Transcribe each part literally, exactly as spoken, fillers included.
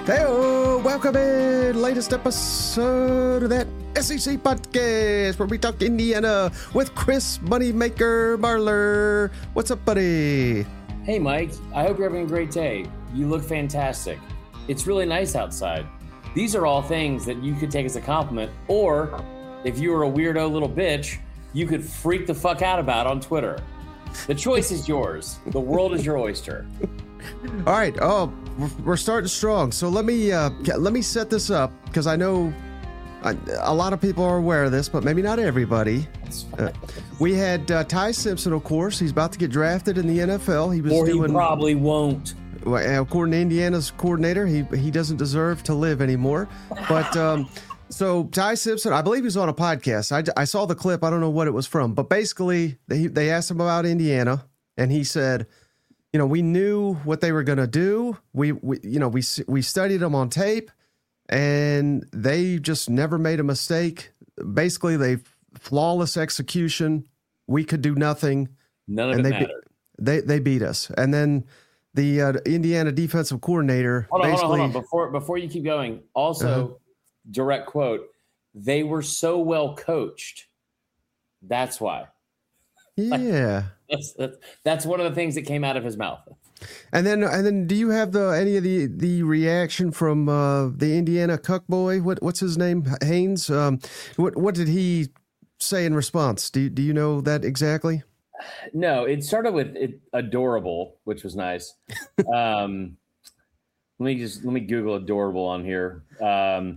Hey, welcome in. Latest episode of that S E C podcast where we talk Indiana with Chris Moneymaker Marlar. What's up, buddy? Hey, Mike. I hope you're having a great day. You look fantastic. It's really nice outside. These are all things that you could take as a compliment, or if you were a weirdo little bitch, you could freak the fuck out about on Twitter. The choice is yours. The world is your oyster. All right. Oh, we're starting strong. So let me uh, let me set this up because I know I, a lot of people are aware of this, but maybe not everybody. Uh, we had uh, Ty Simpson, of course. He's about to get drafted in the N F L. He was or doing, he probably won't. Well, according to Indiana's coordinator, he he doesn't deserve to live anymore. But um, so Ty Simpson, I believe he's on a podcast. I, I saw the clip. I don't know what it was from, but basically they they asked him about Indiana, and he said, you know, we knew what they were going to do. We, we, you know, we we studied them on tape, and they just never made a mistake. Basically, they flawless execution. We could do nothing. None of and it they, mattered. They they beat us, and then the uh, Indiana defensive coordinator. Hold on, basically, hold on, hold on. Before before you keep going. Also, uh-huh. direct quote: "They were so well coached. That's why." Yeah. That's, that's that's one of the things that came out of his mouth. And then and then do you have the any of the the reaction from uh, the Indiana cuck boy? What what's his name? Haynes. Um, what what did he say in response? Do do you know that exactly? No, it started with it, adorable, which was nice. um, let me just let me Google adorable on here. Um,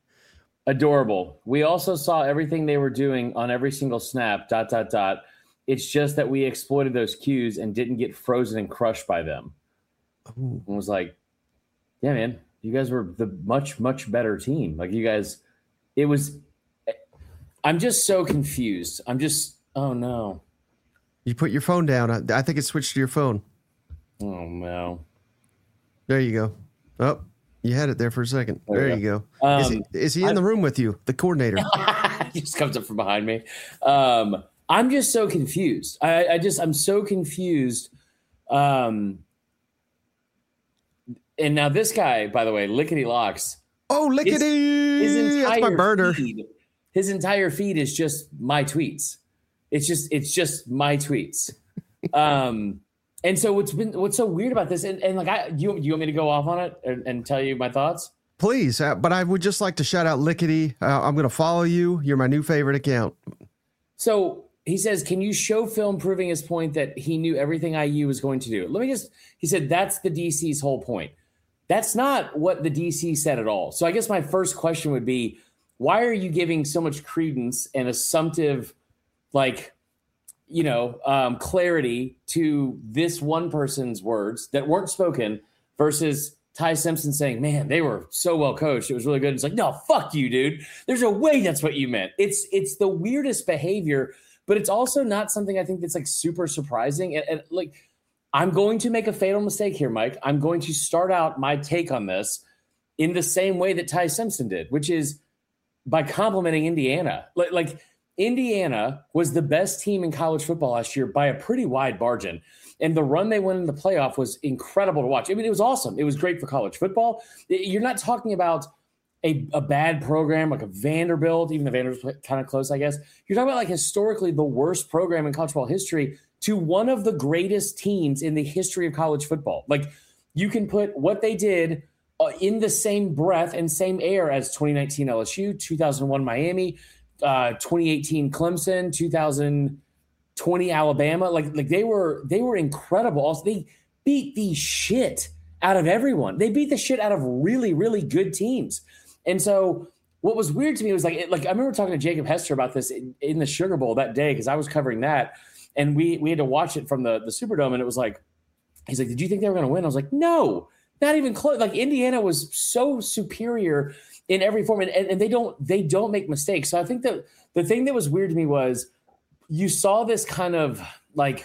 adorable. We also saw everything they were doing on every single snap. Dot dot dot. It's just that we exploited those cues and didn't get frozen and crushed by them. Ooh. And was like, yeah, man, you guys were the much, much better team. Like you guys, it was, I'm just so confused. I'm just, oh no. You put your phone down. I, I think it switched to your phone. Oh no. There you go. Oh, you had it there for a second. There, there you go. go. Um, is he, is he in I, the room with you? The coordinator. He just comes up from behind me. Um, I'm just so confused. I, I just, I'm so confused. Um, and now this guy, by the way, Lickety Locks. Oh, Lickety! His, his entire That's my burner. Feed, his entire feed is just my tweets. It's just, it's just my tweets. um, and so what's been, what's so weird about this? And, and like, I, you, you want me to go off on it and, and tell you my thoughts? Please, uh, but I would just like to shout out Lickety. Uh, I'm going to follow you. You're my new favorite account. So. He says, can you show film proving his point that he knew everything I U was going to do? Let me just, he said, that's the D C's whole point. That's not what the D C said at all. So I guess my first question would be, why are you giving so much credence and assumptive, like, you know, um, clarity to this one person's words that weren't spoken versus Ty Simpson saying, man, they were so well coached. It was really good. It's like, no, fuck you, dude. There's a way that's what you meant. It's, it's the weirdest behavior. But it's also not something I think that's like super surprising. And, and like, I'm going to make a fatal mistake here, Mike. I'm going to start out my take on this in the same way that Ty Simpson did, which is by complimenting Indiana. Like, like Indiana was the best team in college football last year by a pretty wide margin. And the run they went in the playoff was incredible to watch. I mean, it was awesome. It was great for college football. You're not talking about A, a bad program like a Vanderbilt, even the Vanderbilt's kind of close, I guess. You're talking about like historically the worst program in college football history to one of the greatest teams in the history of college football. Like you can put what they did uh, in the same breath and same air as twenty nineteen L S U, two thousand one Miami, uh, twenty eighteen Clemson, two thousand twenty Alabama. Like, like they were they were incredible. Also, they beat the shit out of everyone. They beat the shit out of really, really good teams. And so what was weird to me was like, it, like I remember talking to Jacob Hester about this in, in the Sugar Bowl that day because I was covering that, and we we had to watch it from the, the Superdome, and it was like, he's like, did you think they were going to win? I was like, no, not even close. Like Indiana was so superior in every form, and, and, and they don't they don't make mistakes. So I think that the thing that was weird to me was you saw this kind of like,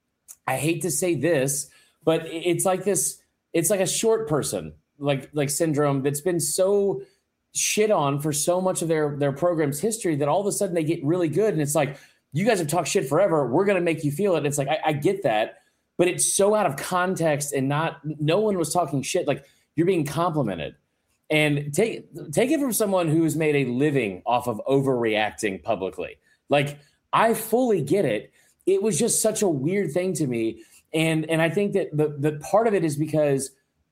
I hate to say this, but it's like this, it's like a short person like like syndrome that's been so shit on for so much of their their program's history that all of a sudden they get really good. And it's like, you guys have talked shit forever. We're going to make you feel it. And it's like, I, I get that, but it's so out of context and not, no one was talking shit. Like you're being complimented. And take take it from someone who has made a living off of overreacting publicly. Like, I fully get it. It was just such a weird thing to me. And and I think that the, the part of it is because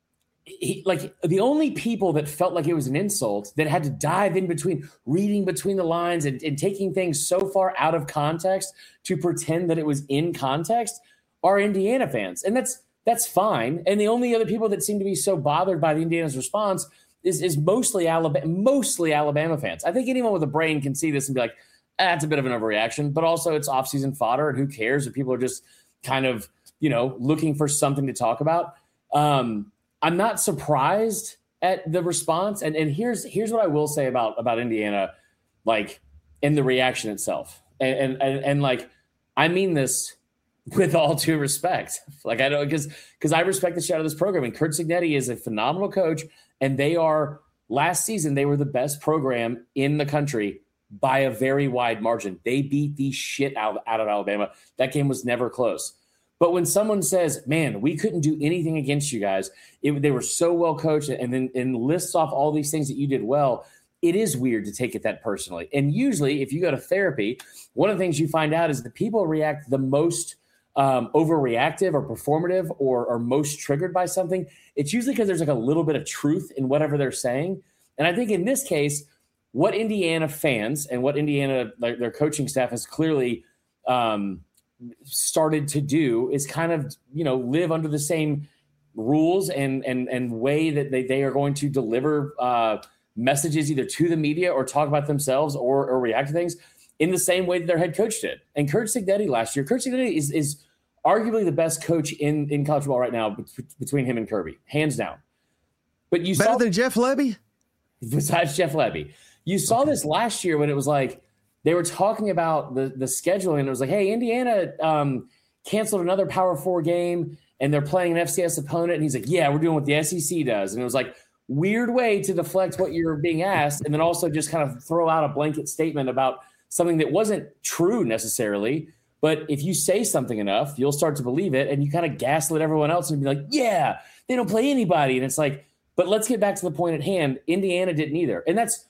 he, like the only people that felt like it was an insult, that had to dive in between, reading between the lines and, and taking things so far out of context to pretend that it was in context, are Indiana fans. And that's that's fine. And the only other people that seem to be so bothered by the Indiana's response is, is mostly Alabama, mostly Alabama fans. I think anyone with a brain can see this and be like, ah, that's a bit of an overreaction, but also it's offseason fodder, and who cares if people are just kind of, you know, looking for something to talk about. Um, I'm not surprised at the response. And, and here's here's what I will say about, about Indiana, like, in the reaction itself. And, and, and, and like, I mean this with all due respect. Like, I don't, because because I respect the shit out of this program. And Curt Cignetti is a phenomenal coach. And they are, last season, they were the best program in the country by a very wide margin. They beat the shit out, out of Alabama. That game was never close. But when someone says, man, we couldn't do anything against you guys, it, they were so well coached, and then and lists off all these things that you did well, it is weird to take it that personally. And usually, if you go to therapy, one of the things you find out is that people react the most um, overreactive or performative or, or most triggered by something. It's usually because there's like a little bit of truth in whatever they're saying. And I think in this case, what Indiana fans and what Indiana, like their coaching staff, has clearly um, started to do is kind of, you know, live under the same rules and and and way that they, they are going to deliver uh, messages either to the media or talk about themselves or, or react to things in the same way that their head coach did. And Curt Cignetti last year, Curt Cignetti is is arguably the best coach in, in college football right now between him and Kirby, hands down. But you better saw than Jeff Lebby? Besides Jeff Lebby. You saw okay. this last year when it was like they were talking about the, the scheduling, and it was like, hey, Indiana um, canceled another Power Four game, and they're playing an F C S opponent. And he's like, yeah, we're doing what the S E C does. And it was like, weird way to deflect what you're being asked, and then also just kind of throw out a blanket statement about something that wasn't true necessarily. But if you say something enough, you'll start to believe it, and you kind of gaslit everyone else and be like, yeah, they don't play anybody. And it's like, but let's get back to the point at hand. Indiana didn't either. And that's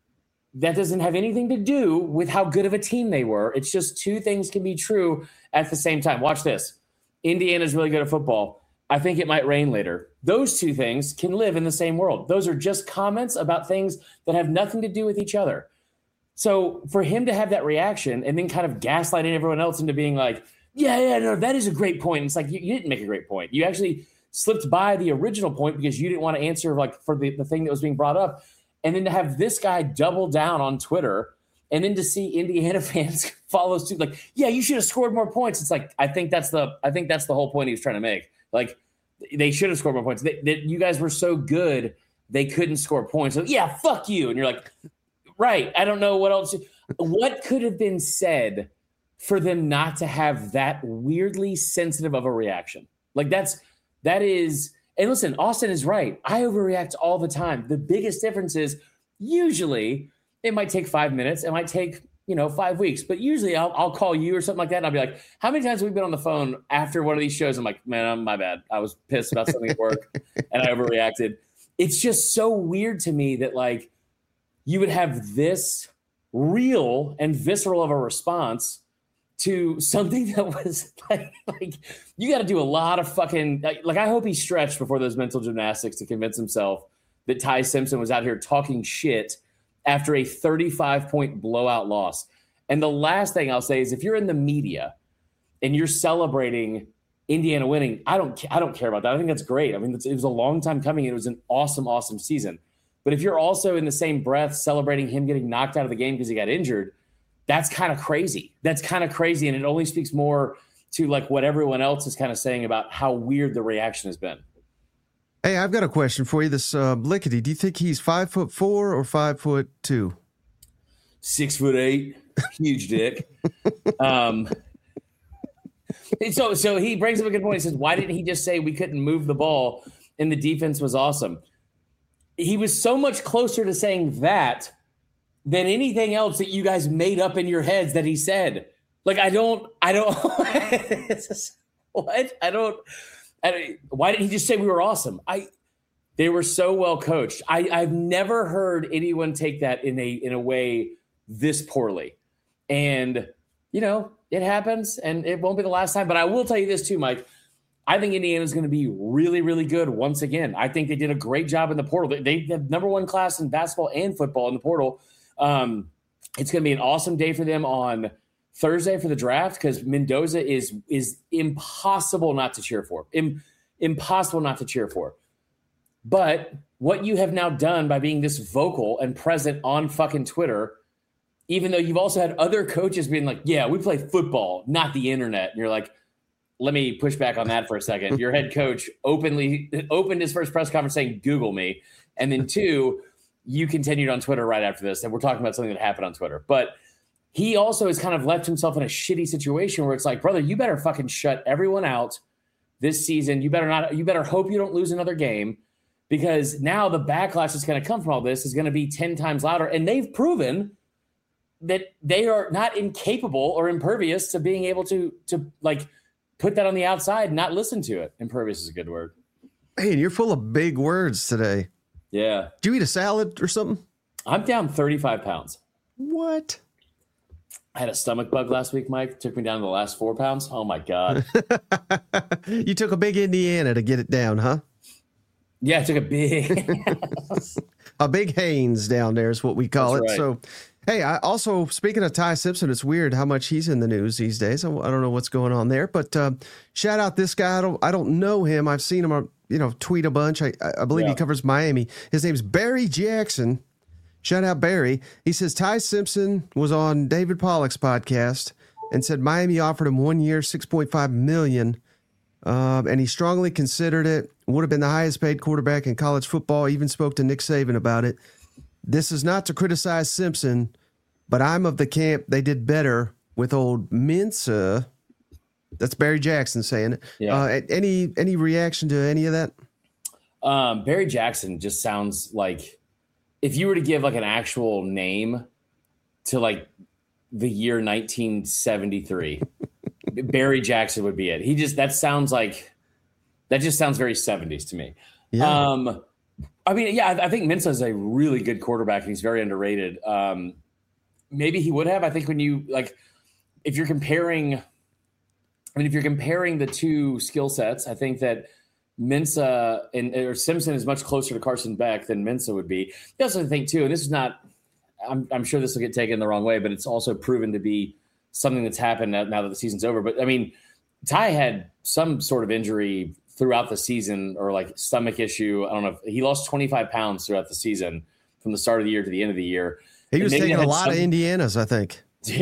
that doesn't have anything to do with how good of a team they were. It's just two things can be true at the same time. Watch this. Indiana's really good at football. I think it might rain later. Those two things can live in the same world. Those are just comments about things that have nothing to do with each other. So for him to have that reaction and then kind of gaslighting everyone else into being like, yeah, yeah, no, that is a great point. And it's like, you, you didn't make a great point. You actually slipped by the original point because you didn't want to answer like for the, the thing that was being brought up. And then to have this guy double down on Twitter, and then to see Indiana fans follow suit, like, yeah, you should have scored more points. It's like, I think that's the, I think that's the whole point he was trying to make. Like, they should have scored more points. They, they, you guys were so good, they couldn't score points. So yeah, fuck you. And you're like, right. I don't know what else. What could have been said for them not to have that weirdly sensitive of a reaction? Like that's, that is, and listen, Austin is right. I overreact all the time. The biggest difference is usually it might take five minutes. It might take, you know, five weeks, but usually I'll, I'll call you or something like that. And I'll be like, how many times have we been on the phone after one of these shows? I'm like, man, my bad. I was pissed about something at work and I overreacted. It's just so weird to me that like you would have this real and visceral of a response to something that was like, like you got to do a lot of fucking, like, like I hope he stretched before those mental gymnastics to convince himself that Ty Simpson was out here talking shit after a thirty-five point blowout loss. And the last thing I'll say is if you're in the media and you're celebrating Indiana winning, I don't, I don't care about that. I think that's great. I mean, it was a long time coming. It was an awesome, awesome season. But if you're also in the same breath celebrating him getting knocked out of the game because he got injured, that's kind of crazy. That's kind of crazy. And it only speaks more to like what everyone else is kind of saying about how weird the reaction has been. Hey, I've got a question for you. This uh, Lickety, do you think he's five foot four or five foot two? Six foot eight, huge dick. um, so, so he brings up a good point. He says, why didn't he just say we couldn't move the ball and the defense was awesome? He was so much closer to saying that than anything else that you guys made up in your heads that he said. Like, I don't, I don't, what? I don't, I don't, why didn't he just say we were awesome? I, They were so well coached. I, I've never heard anyone take that in a in a way this poorly. And, you know, it happens, and it won't be the last time. But I will tell you this too, Mike. I think Indiana is going to be really, really good once again. I think they did a great job in the portal. They, they have number one class in basketball and football in the portal. Um, it's going to be an awesome day for them on Thursday for the draft because Mendoza is is impossible not to cheer for. Im, impossible not to cheer for. But what you have now done by being this vocal and present on fucking Twitter, even though you've also had other coaches being like, yeah, we play football, not the internet. And you're like, let me push back on that for a second. Your head coach openly opened his first press conference saying, Google me. And then two, you continued on Twitter right after this. And we're talking about something that happened on Twitter. But he also has kind of left himself in a shitty situation where it's like, brother, you better fucking shut everyone out this season. You better not, you better hope you don't lose another game. Because now the backlash that's going to come from all this is going to be ten times louder. And they've proven that they are not incapable or impervious to being able to, to like put that on the outside and not listen to it. Impervious is a good word. Man, you're full of big words today. Yeah. Did you eat a salad or something? I'm down thirty-five pounds. What? I had a stomach bug last week, Mike. Took me down to the last four pounds. Oh, my God. You took a big Indiana to get it down, huh? Yeah, I took a big a big Haynes down there is what we call That's it. right. So, hey, I also, speaking of Ty Simpson, it's weird how much he's in the news these days. I, I don't know what's going on there, but uh, shout out this guy. I don't, I don't know him. I've seen him, uh, you know, tweet a bunch. I, I believe Yeah. he covers Miami. His name's Barry Jackson. Shout out Barry. He says Ty Simpson was on David Pollock's podcast and said Miami offered him one year, six point five million dollars. Um, and he strongly considered it. Would have been the highest paid quarterback in college football. Even spoke to Nick Saban about it. This is not to criticize Simpson, but I'm of the camp they did better with old Mensa. That's Barry Jackson saying it. Yeah. Uh, any any reaction to any of that? Um, Barry Jackson just sounds like if you were to give like an actual name to like the year nineteen seventy-three, Barry Jackson would be it. He just, that sounds like, that just sounds very seventies to me. Yeah. Um, I mean, yeah, I, I think Mensa is a really good quarterback and he's very underrated. Um, maybe he would have, I think when you like, if you're comparing, I mean, if you're comparing the two skill sets, I think that Mensa and or Simpson is much closer to Carson Beck than Mensa would be. I also think too, and this is not, I'm, I'm sure this will get taken the wrong way, but it's also proven to be something that's happened now, now that the season's over. But I mean, Ty had some sort of injury throughout the season or like stomach issue. I don't know if he lost twenty-five pounds throughout the season from the start of the year to the end of the year. He was taking a lot some, of Indianas, I think.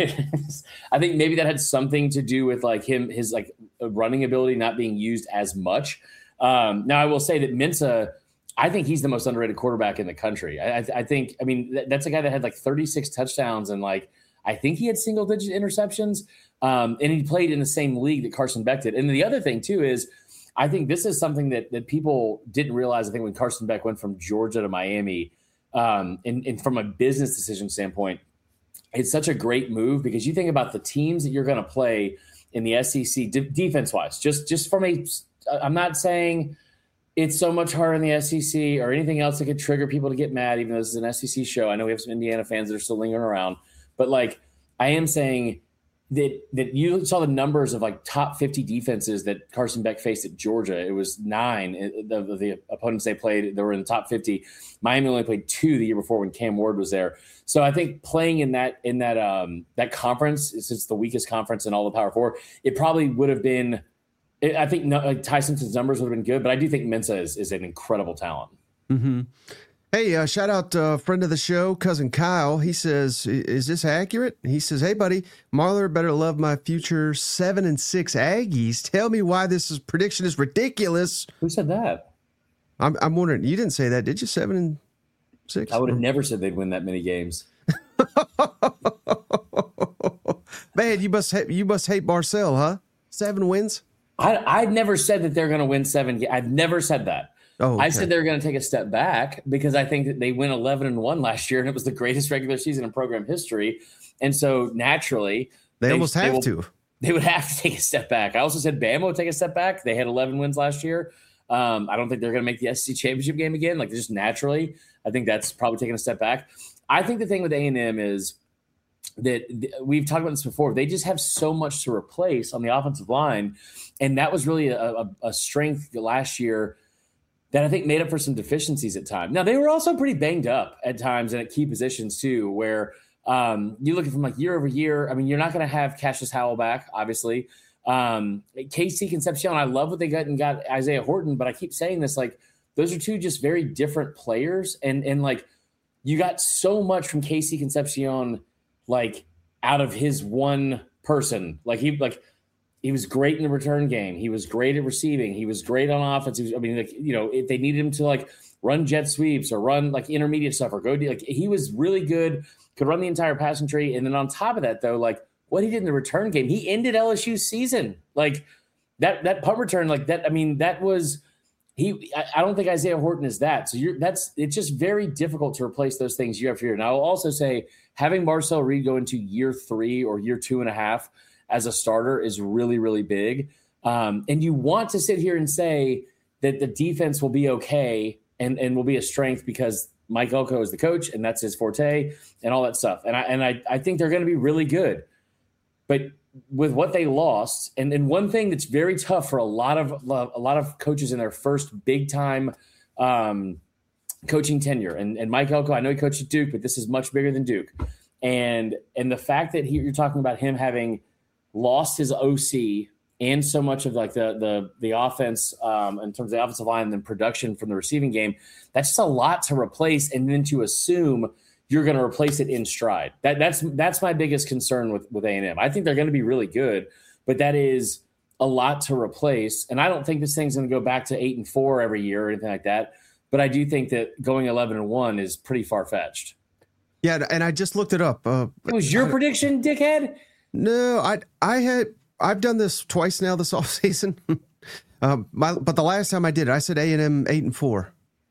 I think maybe that had something to do with like him, his like running ability not being used as much. Um, now I will say that Mensa, I think he's the most underrated quarterback in the country. I, I, I think, I mean, that, that's a guy that had like thirty-six touchdowns and like, I think he had single digit interceptions. Um, and he played in the same league that Carson Beck did. And the other thing too, is I think this is something that, that people didn't realize. I think when Carson Beck went from Georgia to Miami, um, and, and from a business decision standpoint, it's such a great move because you think about the teams that you're going to play in the S E C de- defense wise, just, just from a, I'm not saying it's so much harder in the S E C or anything else that could trigger people to get mad, even though this is an S E C show. I know we have some Indiana fans that are still lingering around, but like, I am saying that that you saw the numbers of like top fifty defenses that Carson Beck faced at Georgia. It was nine of the, the opponents they played. They were in the top fifty. Miami only played two the year before when Cam Ward was there. So I think playing in that in that um, that conference, since it's the weakest conference in all the Power Four, it probably would have been. I think no, like Ty Simpson's numbers would have been good, but I do think Mensa is, is an incredible talent. Mm-hmm. Hey, uh, shout out uh, friend of the show, cousin Kyle. He says, "Is this accurate?" He says, "Hey, buddy, Marler better love my future seven and six Aggies. Tell me why this is, prediction is ridiculous." Who said that? I'm, I'm wondering. You didn't say that, did you? Seven and six. I would have never said they'd win that many games. Man, you must ha- you must hate Marcel, huh? Seven wins. I I've never said that they're going to win seven. Ga- I've never said that. Oh, okay. I said they're going to take a step back because I think that they went eleven and one last year, and it was the greatest regular season in program history. And so naturally, they, they almost have they will, to. They would have to take a step back. I also said Bama would take a step back. They had eleven wins last year. Um, I don't think they're going to make the S E C championship game again. Like just naturally, I think that's probably taking a step back. I think the thing with A and M is that th- we've talked about this before. They just have so much to replace on the offensive line. And that was really a, a, a strength last year that I think made up for some deficiencies at times. Now, they were also pretty banged up at times and at key positions too, where um, you look at from like year over year. I mean, you're not going to have Cassius Howell back, obviously. Um, K C Concepcion, I love what they got and got Isaiah Horton, but I keep saying this, like, those are two just very different players. And, and like, you got so much from K C Concepcion, like out of his one person. Like he, like he was great in the return game. He was great at receiving. He was great on offense. Was, I mean, like, you know, if they needed him to like run jet sweeps or run like intermediate stuff or go like he was really good, could run the entire passing tree. And then on top of that though, like, what he did in the return game, he ended L S U's season. Like that, that punt return, like that. I mean, that was he. I, I don't think Isaiah Horton is that. So you're that's it's just very difficult to replace those things year after year. And I will also say having Marcel Reed go into year three or year two and a half as a starter is really, really big. Um, and you want to sit here and say that the defense will be okay and and will be a strength because Mike Elko is the coach and that's his forte and all that stuff. And I and I I think they're going to be really good. But with what they lost, and, and one thing that's very tough for a lot of a lot of coaches in their first big time um, coaching tenure, and, and Mike Elko, I know he coached at Duke, but this is much bigger than Duke. And and the fact that he, you're talking about him having lost his O C and so much of like the the the offense um, in terms of the offensive line and then production from the receiving game, that's just a lot to replace, and then to assume you're going to replace it in stride. That that's that's my biggest concern with, with A and M. I think they're going to be really good, but that is a lot to replace. And I don't think this thing's going to go back to eight and four every year or anything like that. But I do think that going eleven and one is pretty far fetched. Yeah, and I just looked it up. Uh, it was your I, prediction, dickhead? No, I I had I've done this twice now this offseason. um, my but the last time I did it, I said A and M eight and four.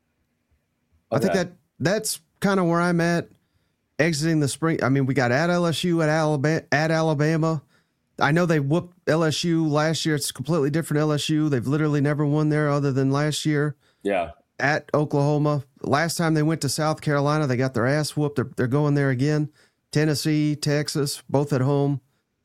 Okay. I think that that's kind of where I'm at exiting the spring. I mean, we got at L S U, at Alabama, at Alabama. I know they whooped L S U last year. It's a completely different L S U. They've literally never won there other than last year. Yeah. At Oklahoma. Last time they went to South Carolina, they got their ass whooped. They're, they're going there again. Tennessee, Texas, both at home.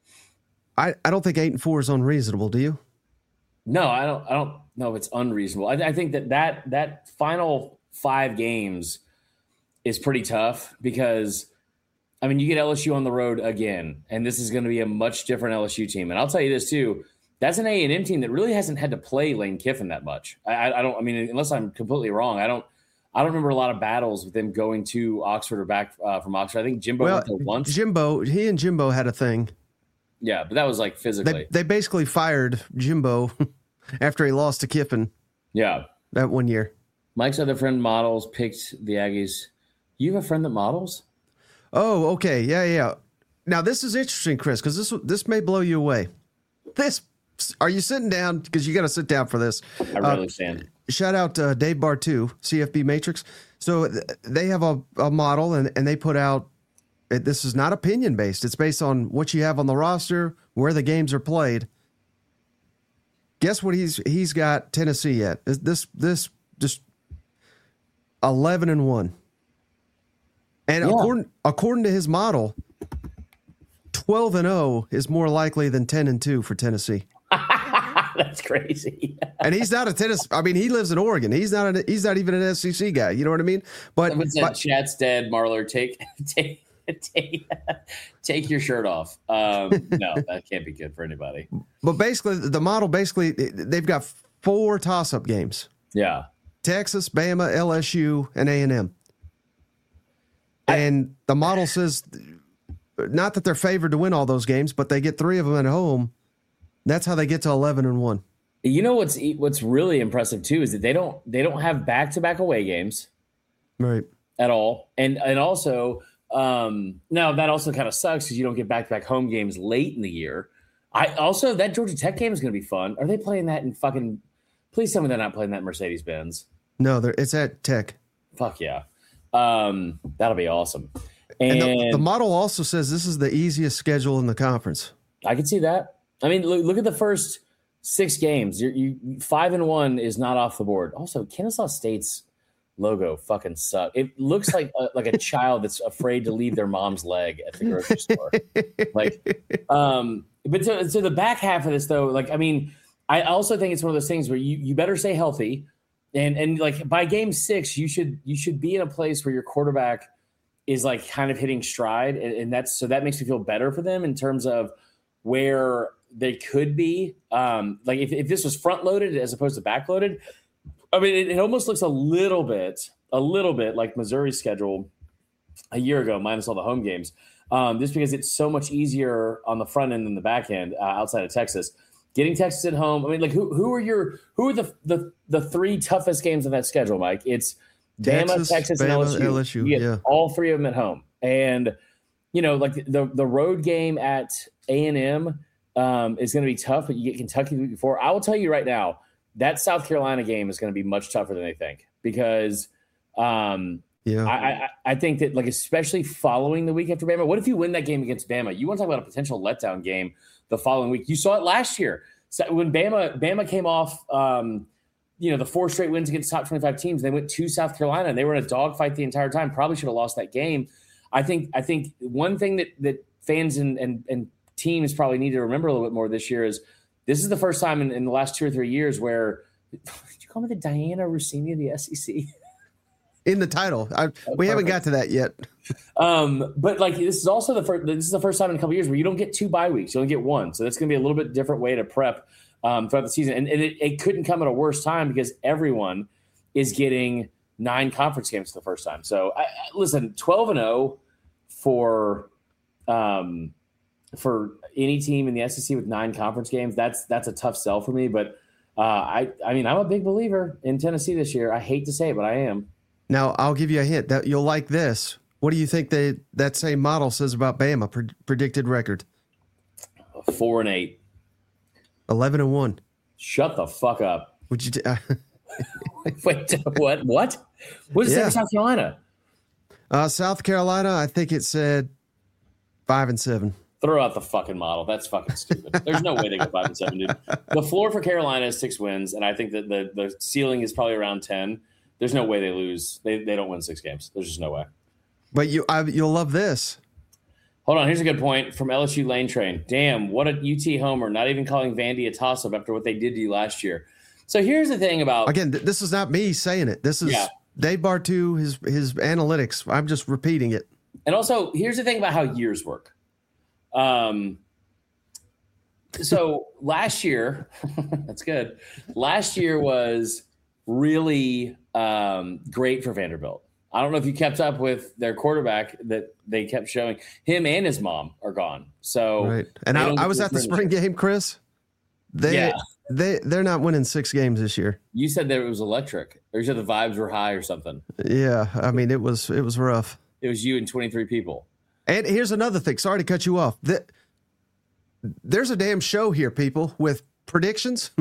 I, I don't think eight and four is unreasonable. Do you? No, I don't. I don't know if it's unreasonable. I, I think that, that that final five games is pretty tough because, I mean, you get L S U on the road again, and this is going to be a much different L S U team. And I'll tell you this too, that's an A and M team that really hasn't had to play Lane Kiffin that much. I, I don't, I mean, unless I'm completely wrong, I don't, I don't remember a lot of battles with them going to Oxford or back uh, from Oxford. I think Jimbo well, went there once. Jimbo, he and Jimbo had a thing. Yeah, but that was like physically. They, they basically fired Jimbo after he lost to Kiffin. Yeah. That one year. Mike's other friend models picked the Aggies. You have a friend that models? Oh, okay. Yeah, yeah. Now, this is interesting, Chris, because this this may blow you away. This, are you sitting down? Because you got to sit down for this. I really uh, stand. Shout out uh, Dave Bartu, C F B Matrix. So th- they have a, a model, and, and they put out, it, this is not opinion-based. It's based on what you have on the roster, where the games are played. Guess what he's he's got Tennessee at? This, this just eleven and one. And yeah. according according to his model, twelve and oh is more likely than ten and two for Tennessee. That's crazy. And he's not a tennis. I mean, he lives in Oregon. He's not. A, he's not even an S E C guy. You know what I mean? But, Someone said, but "Chat's dead." Marler, take take take take your shirt off. Um, no, that can't be good for anybody. But basically, the model basically they've got four toss-up games. Yeah, Texas, Bama, L S U, and A and M. And the model says, not that they're favored to win all those games, but they get three of them at home. That's how they get to eleven and one. You know what's what's really impressive too is that they don't they don't have back to back away games, right? At all, and and also um, now that also kind of sucks because you don't get back to back home games late in the year. I also that Georgia Tech game is going to be fun. Are they playing that in fucking? Please tell me they're not playing that Mercedes Benz. No, they're it's at Tech. Fuck yeah. Um, that'll be awesome. And, and the, the model also says this is the easiest schedule in the conference. I can see that. I mean, look, look at the first Six games. You're, you five and one is not off the board. Also, Kennesaw State's logo fucking sucks. It looks like a, like a child that's afraid to leave their mom's leg at the grocery store. Like, um, but to, to the back half of this though, like I mean, I also think it's one of those things where you you better stay healthy, and and like by game six, you should you should be in a place where your quarterback is like kind of hitting stride, and, and that's so that makes me feel better for them in terms of where they could be. Um, like if, if this was front loaded as opposed to back loaded, I mean, it, it almost looks a little bit, a little bit like Missouri's schedule a year ago, minus all the home games, um, just because it's so much easier on the front end than the back end uh, outside of Texas. Getting Texas at home. I mean, like who who are your who are the the, the three toughest games on that schedule, Mike? It's Bama, Texas, Texas Bama, and L S U. L S U. You get yeah. all three of them at home, and you know, like the the road game at A and M. Um, is going to be tough, but you get Kentucky the week before. I will tell you right now, that South Carolina game is going to be much tougher than they think because um, yeah, I, I, I think that, like, especially following the week after Bama, what if you win that game against Bama? You want to talk about a potential letdown game the following week. You saw it last year. So when Bama Bama came off, um, you know, the four straight wins against top twenty-five teams, they went to South Carolina and they were in a dogfight the entire time. Probably should have lost that game. I think I think one thing that that fans and and and teams probably need to remember a little bit more this year is this is the first time in, in the last two or three years where did you call me the Diana Rossini of the S E C? In the title. I, we Perfect. haven't got to that yet. Um, but like this is also the first this is the first time in a couple of years where you don't get two bye weeks, you only get one. So that's gonna be a little bit different way to prep um, throughout the season. And, and it, it couldn't come at a worse time because everyone is getting nine conference games for the first time. So I, I, listen, twelve and oh for um for any team in the S E C with nine conference games, that's that's a tough sell for me. But uh, I I mean, I'm a big believer in Tennessee this year. I hate to say it, but I am. Now, I'll give you a hint that you'll like this. What do you think they, that same model says about Bama pre- predicted record? Four and eight. eleven and one. Shut the fuck up. Would you? T- uh, Wait, what? What? What does it say Yeah. for South Carolina? uh, South Carolina, I think it said five and seven. Throw out the fucking model. That's fucking stupid. There's no way they go five and seven, dude. The floor for Carolina is six wins, and I think that the the ceiling is probably around ten. There's no way they lose. They they don't win six games. There's just no way. But you, I, you'll love this. Hold on. Here's a good point from L S U Lane Train. Damn, what a U T homer. Not even calling Vandy a toss-up after what they did to you last year. So here's the thing about... Again, th- this is not me saying it. This is Yeah. Dave Bartu, his his analytics. I'm just repeating it. And also, here's the thing about how years work. Um. So last year, that's good. Last year was really um, great for Vanderbilt. I don't know if you kept up with their quarterback that they kept showing. Him and his mom are gone. So Right. And they I, don't I get was to at the return spring this year. game, Chris. They Yeah. they they're not winning six games this year. You said that it was electric, or you said the vibes were high, or something. Yeah, I mean it was it was rough. It was you and twenty-three people. And here's another thing. Sorry to cut you off. The, there's a damn show here, people, with predictions.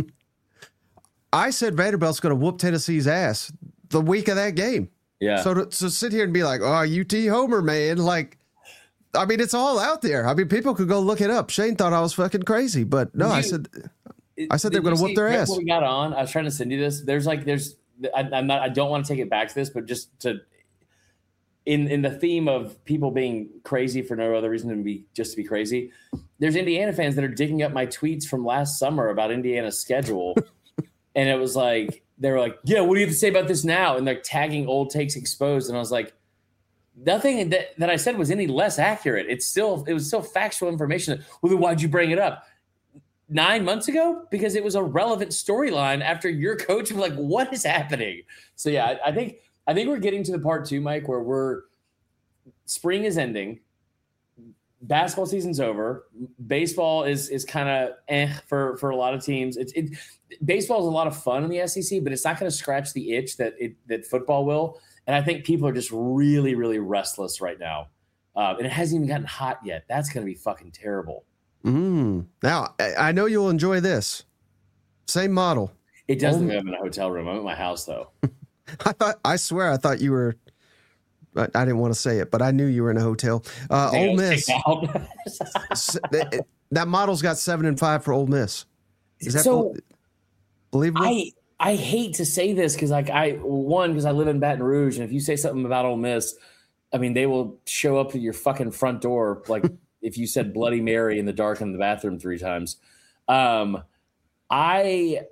I said Vanderbilt's going to whoop Tennessee's ass the week of that game. Yeah. So to, to sit here and be like, oh, U T homer, man. Like, I mean, it's all out there. I mean, people could go look it up. Shane thought I was fucking crazy, but no, Did I you- said, I said they Did were going to you whoop see their right ass. Before we got on, I was trying to send you this. There's like, there's, I, I'm not, I don't want to take it back to this, but just to, in in the theme of people being crazy for no other reason than be just to be crazy, there's Indiana fans that are digging up my tweets from last summer about Indiana's schedule. And it was like, they were like, yeah, what do you have to say about this now? And they're tagging old takes exposed. And I was like, nothing that, that I said was any less accurate. It's still, it was still factual information. Well, then why'd you bring it up? Nine months ago? Because it was a relevant storyline after your coach was like, what is happening? So yeah, I, I think, I think we're getting to the part two, Mike, where we're spring is ending. Basketball season's over. Baseball is is kind of eh for, for a lot of teams. It's it baseball is a lot of fun in the S E C, but it's not going to scratch the itch that it that football will. And I think people are just really, really restless right now. Uh, and it hasn't even gotten hot yet. That's going to be fucking terrible. Mm. Now, I, I know you'll enjoy this. Same model. It doesn't Oh. live in a hotel room. I'm at my house though. I thought, I swear, I thought you were. I, I didn't want to say it, but I knew you were in a hotel. Uh, They Ole don't Miss. take out. S- that, that model's got seven and five for Ole Miss. Is that so believable? I I hate to say this because like I one because I live in Baton Rouge, and if you say something about Ole Miss, I mean they will show up at your fucking front door like if you said Bloody Mary in the dark in the bathroom three times. Um, I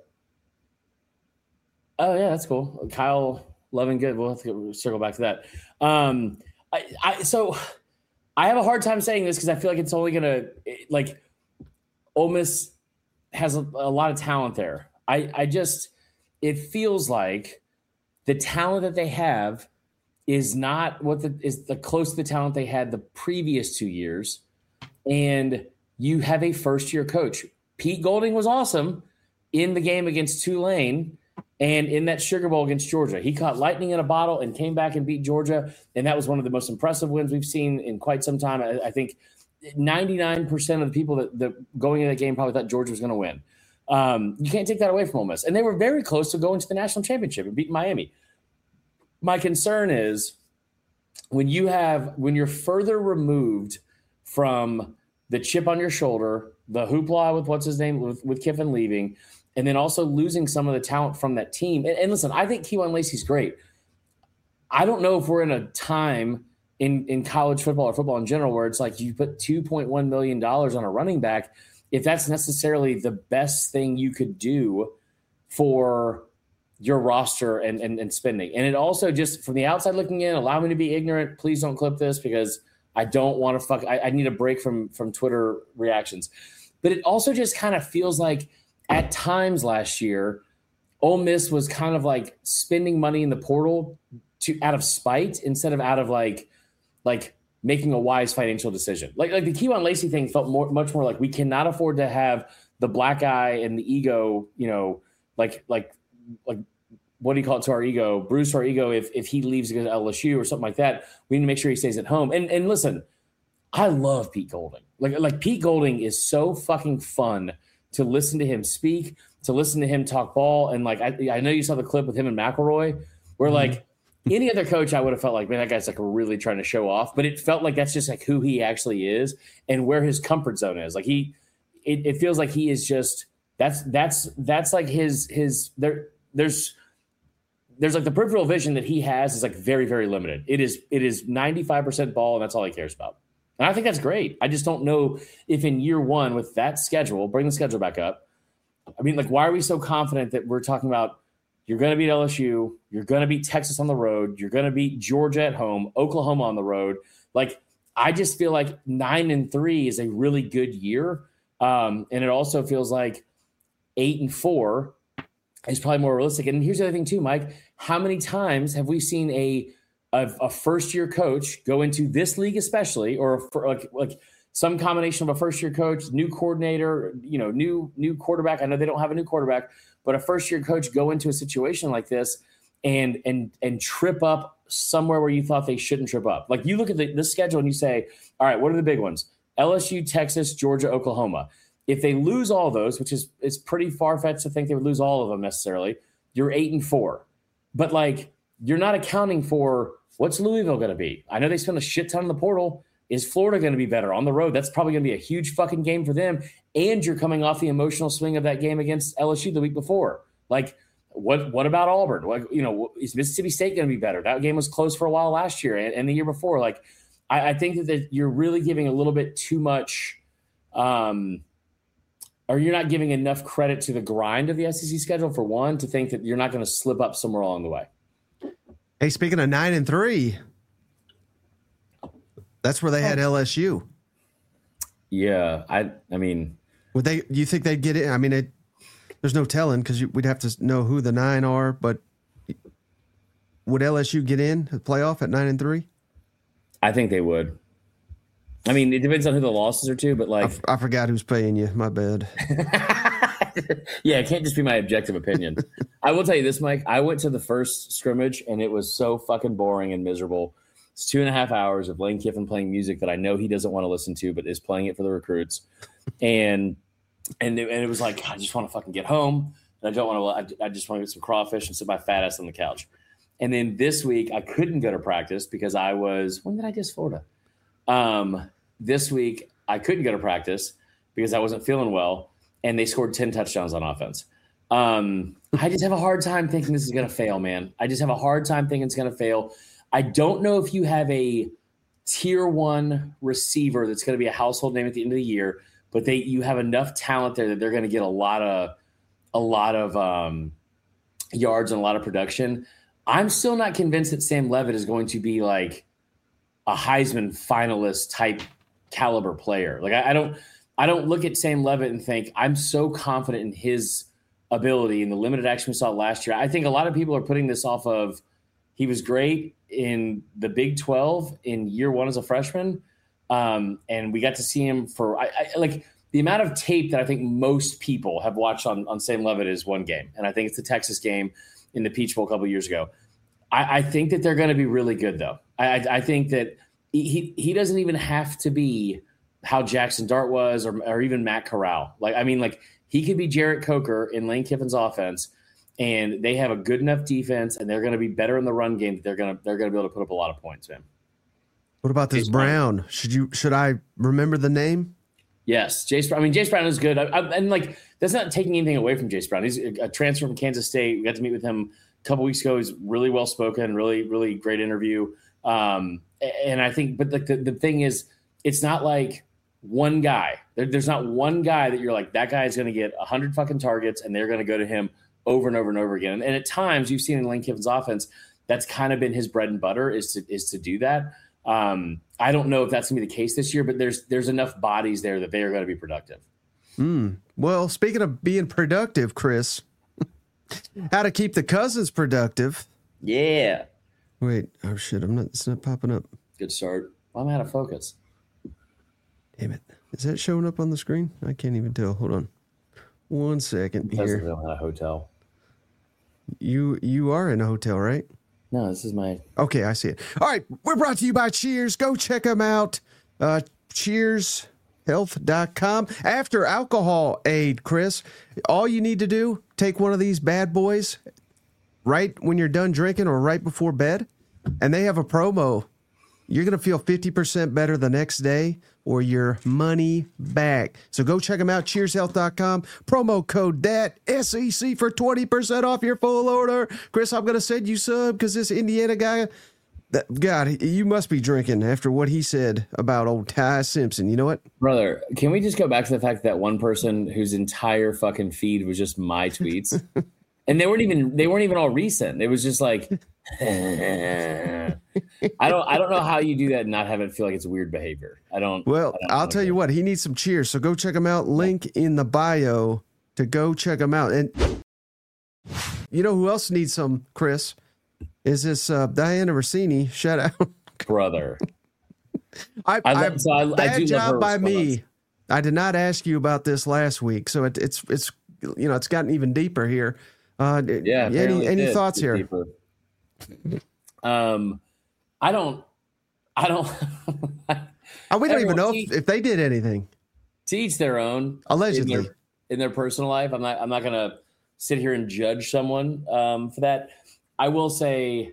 oh yeah, that's cool. Kyle Loving good. We'll have to circle back to that. Um, I, I so I have a hard time saying this because I feel like it's only gonna like Ole Miss has a, a lot of talent there. I, I just, it feels like the talent that they have is not what the, is the close to the talent they had the previous two years. And you have a first year coach. Pete Golding was awesome in the game against Tulane and in that Sugar Bowl against Georgia. He caught lightning in a bottle and came back and beat Georgia. And that was one of the most impressive wins we've seen in quite some time. I, I think ninety-nine percent of the people that, that going into that game probably thought Georgia was going to win. Um, you can't take that away from Ole Miss. And they were very close to going to the national championship and beating Miami. My concern is when you have, when you're further removed from the chip on your shoulder, the hoopla with what's his name, with, with Kiffin leaving, and then also losing some of the talent from that team. And, and listen, I think Kewan Lacey's great. I don't know if we're in a time in, in college football or football in general where it's like you put two point one million dollars on a running back, if that's necessarily the best thing you could do for your roster and, and, and spending. And it also just from the outside looking in, allow me to be ignorant. Please don't clip this because I don't want to fuck. I, I need a break from, from Twitter reactions. But it also just kind of feels like at times last year, Ole Miss was kind of like spending money in the portal to out of spite instead of out of like, like making a wise financial decision. Like, like the Kewan Lacey thing felt more, much more like we cannot afford to have the black eye and the ego, you know, like, like, like, what do you call it to our ego, bruise to our ego. If, if he leaves to go to L S U or something like that, we need to make sure he stays at home. And, and listen, I love Pete Golding. Like, like Pete Golding is so fucking fun to listen to him speak, to listen to him talk ball. And like, I, I know you saw the clip with him and McElroy where mm-hmm. like, any other coach, I would have felt like, man, that guy's like really trying to show off. But it felt like that's just like who he actually is and where his comfort zone is. Like he, it, it feels like he is just that's that's that's like his his there. There's there's like the peripheral vision that he has is like very very limited. It is it is ninety-five percent ball and that's all he cares about. And I think that's great. I just don't know if in year one with that schedule, bring the schedule back up. I mean, like, why are we so confident that we're talking about? You're going to beat L S U. You're going to beat Texas on the road. You're going to beat Georgia at home, Oklahoma on the road. Like, I just feel like nine and three is a really good year. Um, and it also feels like eight and four is probably more realistic. And here's the other thing too, Mike, how many times have we seen a, a, a first year coach go into this league, especially, or for like, like some combination of a first year coach, new coordinator, you know, new, new quarterback. I know they don't have a new quarterback, but a first-year coach go into a situation like this and and and trip up somewhere where you thought they shouldn't trip up. Like you look at the, the schedule and you say, all right, what are the big ones? L S U, Texas, Georgia, Oklahoma. If they lose all those, which is it's pretty far-fetched to think they would lose all of them necessarily, you're eight and four. But like you're not accounting for what's Louisville going to be. I know they spend a shit ton in the portal. Is Florida going to be better on the road? That's probably going to be a huge fucking game for them. And you're coming off the emotional swing of that game against L S U the week before. Like, what what about Auburn? What, you know, is Mississippi State going to be better? That game was close for a while last year and, and the year before. Like, I, I think that, that you're really giving a little bit too much, um, or you're not giving enough credit to the grind of the S E C schedule, for one, to think that you're not going to slip up somewhere along the way. Hey, speaking of nine and three, that's where they had L S U. Yeah, I I mean, would they? Do you think they'd get it? I mean, it, there's no telling because we'd have to know who the nine are. But would L S U get in the playoff at nine and three? I think they would. I mean, it depends on who the losses are to, but like, I, I forgot who's paying you. My bad. Yeah, it can't just be my objective opinion. I will tell you this, Mike. I went to the first scrimmage and it was so fucking boring and miserable. It's two and a half hours of Lane Kiffin playing music that I know he doesn't want to listen to, but is playing it for the recruits. And and it, and it was like, I just want to fucking get home. And I don't want to, I, I just want to get some crawfish and sit my fat ass on the couch. And then this week I couldn't go to practice because I was, when did I just Florida? Um, this week I couldn't go to practice because I wasn't feeling well. and they scored ten touchdowns on offense. Um, I just have a hard time thinking this is going to fail, man. I just have a hard time thinking it's going to fail. I don't know if you have a tier one receiver that's going to be a household name at the end of the year, but they you have enough talent there that they're going to get a lot of a lot of um, yards and a lot of production. I'm still not convinced that Sam Levitt is going to be like a Heisman finalist type caliber player. Like I, I don't I don't look at Sam Levitt and think I'm so confident in his ability and the limited action we saw last year. I think a lot of people are putting this off of he was great in the Big twelve in year one as a freshman. Um, and we got to see him for I, I, like the amount of tape that I think most people have watched on, on Sam Levitt is one game. And I think it's the Texas game in the Peach Bowl a couple of years ago. I, I think that they're going to be really good though. I, I, I think that he, he doesn't even have to be how Jackson Dart was, or, or even Matt Corral. Like, I mean, like he could be Jarrett Coker in Lane Kiffin's offense, and they have a good enough defense, and they're going to be better in the run game. They're going to they're going to be able to put up a lot of points, man. What about this Jace Brown? Brown? Should you should I remember the name? Yes, Jace Brown. I mean, Jace Brown is good, I, I, and like that's not taking anything away from Jace Brown. He's a, a transfer from Kansas State. We got to meet with him a couple weeks ago. He's really well spoken, really really great interview. Um, and I think, but like the, the thing is, it's not like one guy. There, there's not one guy that you're like that guy is going to get a hundred fucking targets, and they're going to go to him over and over and over again. And at times, you've seen in Lane Kiffin's offense, that's kind of been his bread and butter is to is to do that. Um, I don't know if that's going to be the case this year, but there's there's enough bodies there that they are going to be productive. Mm. Well, speaking of being productive, Chris, how to keep the cousins productive? Yeah. Wait, oh shit, I'm not. It's not popping up. Good start. I'm out of focus. Damn it! Is that showing up on the screen? I can't even tell. Hold on, one second here. Because I'm at a hotel. You you are in a hotel, right? No, this is my... Okay, I see it. All right, we're brought to you by Cheers. Go check them out. Uh, cheers health dot com. After alcohol aid, Chris, all you need to do, take one of these bad boys right when you're done drinking or right before bed, and they have a promo. You're going to feel fifty percent better the next day or your money back. So go check them out, cheers health dot com. Promo code that S E C for twenty percent off your full order. Chris, I'm going to send you some because this Indiana guy, that, God, you must be drinking after what he said about old Ty Simpson. You know what? Brother, can we just go back to the fact that one person whose entire fucking feed was just my tweets? And they weren't even they weren't even all recent. It was just like I don't I don't know how you do that and not have it feel like it's weird behavior. I don't. Well, I don't I'll tell you what, he needs some cheers. So go check him out. Link in the bio to go check him out. And you know who else needs some, Chris? Is this uh, Diana Rossini? Shout out, brother. I, I, I, so I, bad I do job love her by response. me. I did not ask you about this last week, so it, it's it's you know it's gotten even deeper here. Uh, Yeah. Any any did. thoughts It's here? deeper. Um, I don't. I don't. Uh, we don't even Everyone, know to, if, if they did anything. to each their own. Allegedly. in their, in their personal life. I'm not. I'm not gonna sit here and judge someone um, for that. I will say,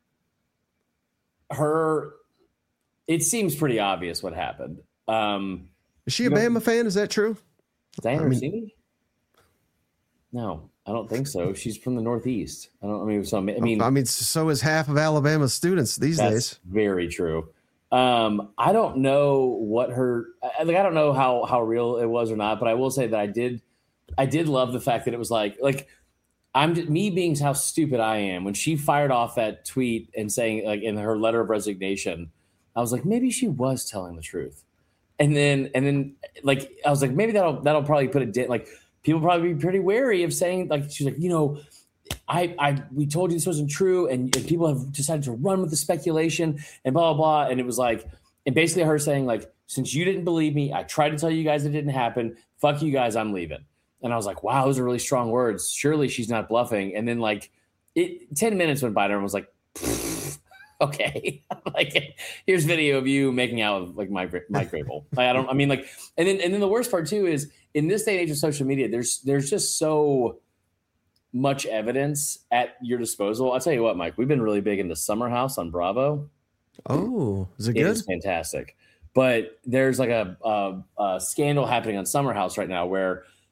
her. It seems pretty obvious what happened. Um, Is she a Bama fan? Is that true? Diana I mean- Rossini? No, I don't think so. She's from the Northeast. I don't. I mean, so I mean, I mean, so is half of Alabama's students these that's days. very true. Um, I don't know what her I, like. I don't know how how real it was or not, but I will say that I did. I did love the fact that it was like like I'm just, me being how stupid I am when she fired off that tweet and saying like in her letter of resignation. I was like, maybe she was telling the truth, and then and then like I was like, maybe that'll that'll probably put a dent. Like people probably be pretty wary of saying like she's like you know. I, I, we told you this wasn't true, and, and people have decided to run with the speculation and blah, blah, blah. And it was like, and basically her saying like, since you didn't believe me, I tried to tell you guys it didn't happen. Fuck you guys, I'm leaving. And I was like, wow, those are really strong words. Surely she's not bluffing. And then like it, ten minutes went by and I was like, okay, like here's video of you making out with like Mike, Mike Grable. Like, I don't, I mean like, and then, and then the worst part too is in this day and age of social media, there's, there's just so much evidence at your disposal. I'll tell you what, Mike, we've been really big into Summer House on Bravo. Oh, is it It good? is fantastic. But there's like a, a, a scandal happening on Summer House right now where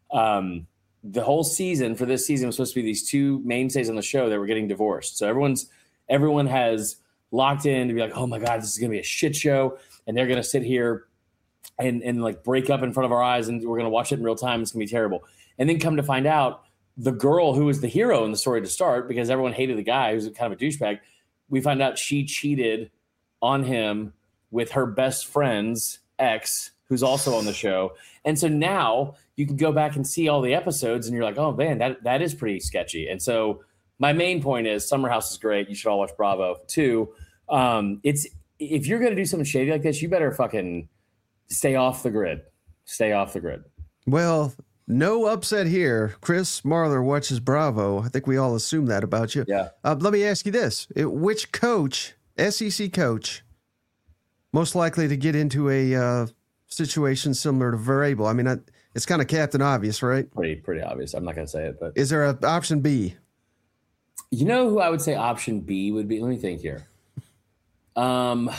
um, the whole season for this season was supposed to be these two mainstays on the show that were getting divorced. So everyone's everyone has locked in to be like, oh my God, this is going to be a shit show. And they're going to sit here and, and like break up in front of our eyes. And we're going to watch it in real time. It's going to be terrible. And then come to find out the girl who was the hero in the story to start, because everyone hated the guy who's kind of a douchebag. We find out she cheated on him with her best friend's ex, who's also on the show. And so now you can go back and see all the episodes and you're like, oh man, that, that is pretty sketchy. And so my main point is Summer House is great. You should all watch Bravo. Two, um, it's if you're going to do something shady like this, you better fucking stay off the grid. Stay off the grid. Well, no upset here. Chris Marlar watches Bravo. I think we all assume that about you. Yeah. Uh, let me ask you this. It, which coach, S E C coach, most likely to get into a uh, situation similar to Vrabel? I mean, I, it's kind of Captain Obvious, right? Pretty, pretty obvious. I'm not going to say it, but is there an option B? You know who I would say option B would be? Let me think here. Um,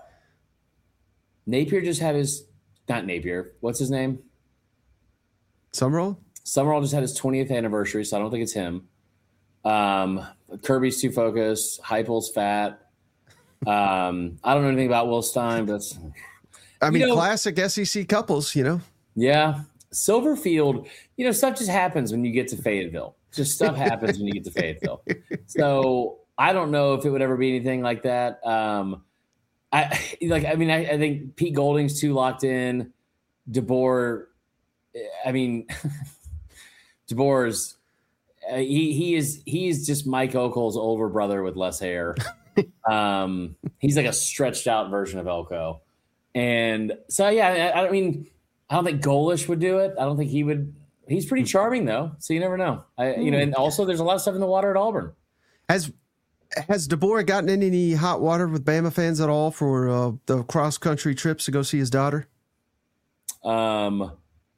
Napier just had his, not Napier. What's his name? Summerall? Summerall just had his twentieth anniversary, so I don't think it's him. Um, Kirby's too focused. Heupel's fat. Um, I don't know anything about Will Stein, but that's, I mean, know, classic S E C couples, you know? Yeah. Silverfield, you know, stuff just happens when you get to Fayetteville. Just stuff happens when you get to Fayetteville. So I don't know if it would ever be anything like that. Um, I like. I mean, I, I think Pete Golding's too locked in. DeBoer, I mean, DeBoer's uh, he he is he is just Mike Okel's older brother with less hair. Um, he's like a stretched out version of Elko, and so yeah. I, I mean, I don't think Golish would do it. I don't think he would. He's pretty charming though, so you never know. I, you know, and also there's a lot of stuff in the water at Auburn. Has Has DeBoer gotten in any hot water with Bama fans at all for uh, the cross country trips to go see his daughter? Um,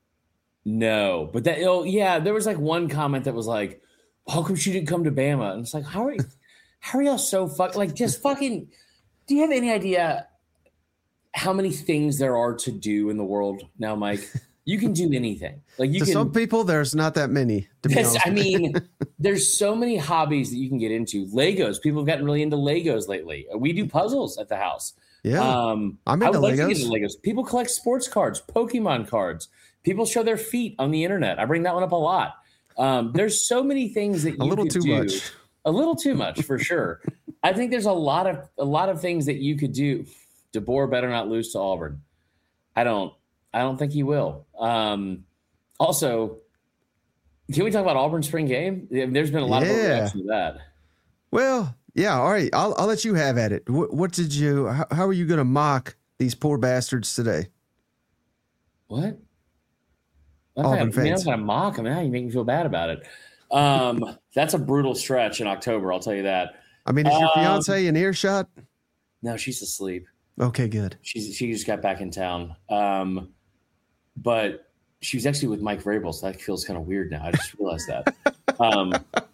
no, but that oh yeah, there was like one comment that was like, "How come she didn't come to Bama?" And it's like, how are you, how are y'all so fuck like just fucking? Do you have any idea how many things there are to do in the world now, Mike? You can do anything. Like you to can, some people, there's not that many. To be honest I mean, there's so many hobbies that you can get into. Legos. People have gotten really into Legos lately. We do puzzles at the house. Yeah, um, I'm into I would Legos. Like to get into Legos. People collect sports cards, Pokemon cards. People show their feet on the internet. I bring that one up a lot. Um, there's so many things that you a little could too do. much. A little too much for sure. I think there's a lot of a lot of things that you could do. DeBoer better not lose to Auburn. I don't. I don't think he will. Um, also, can we talk about Auburn spring game? There's been a lot yeah. of reaction to that. Well, yeah. All right. I'll I'll let you have at it. What, what did you? How, how are you going to mock these poor bastards today? What? I'm Auburn not, I mean, I'm fans. going to mock them. Now you make me feel bad about it. Um, that's a brutal stretch in October. I'll tell you that. I mean, is your um, fiance in earshot? No, she's asleep. Okay, good. She's she just got back in town. Um, but she was actually with Mike Vrabel, so that feels kind of weird now. I just realized that. Um,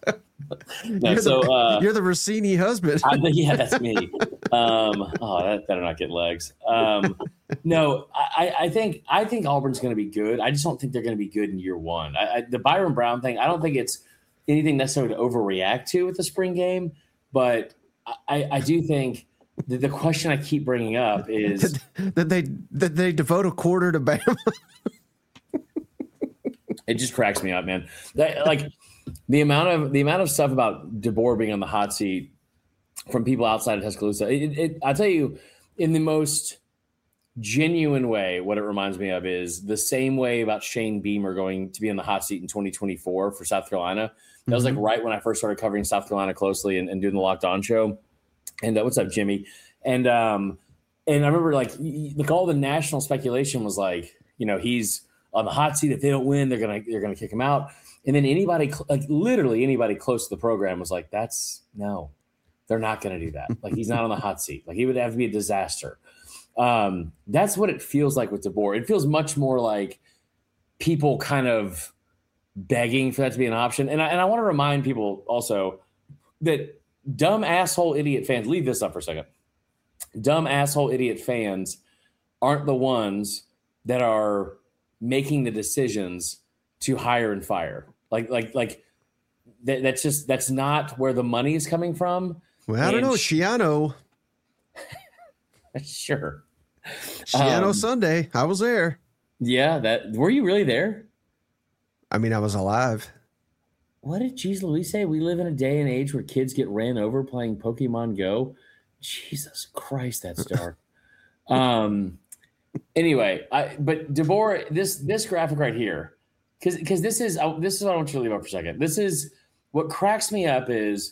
no, you're, so the, uh, you're the Rossini husband. I, yeah, that's me. Um, oh, that better not get legs. Um, no, I, I think I think Auburn's going to be good. I just don't think they're going to be good in year one. I, I, the Byron Brown thing, I don't think it's anything necessarily to overreact to with the spring game, but I, I do think the, the question I keep bringing up is that they that they devote a quarter to Bama. It just cracks me up, man. That, like the amount of the amount of stuff about DeBoer being on the hot seat from people outside of Tuscaloosa. It, it, I'll tell you, in the most genuine way, what it reminds me of is the same way about Shane Beamer going to be on the hot seat in twenty twenty-four for South Carolina. That was like right when I first started covering South Carolina closely and, and doing the Locked On show. And uh, what's up, Jimmy? And um, and I remember like like all the national speculation was like, you know, he's on the hot seat. If they don't win, they're gonna they're gonna kick him out. And then anybody, like literally anybody close to the program, was like, "That's no, they're not gonna do that. Like he's not on the hot seat. Like he would have to be a disaster." Um, that's what it feels like with DeBoer. It feels much more like people kind of begging for that to be an option. And I, and I want to remind people also that dumb asshole idiot fans. Leave this up for a second. Dumb asshole idiot fans aren't the ones that are making the decisions to hire and fire. Like, like, like that, that's just, that's not where the money is coming from. Well, I don't know. Schiano. Sure. Schiano Um, Sunday. I was there. Yeah. That, were you really there? I mean, I was alive. What did Jesus Louise say? We live in a day and age where kids get ran over playing Pokemon Go. Jesus Christ, that's dark. um. Anyway, I but DeBoer, this this graphic right here, because because this is this is what I want you to leave up for a second. This is what cracks me up is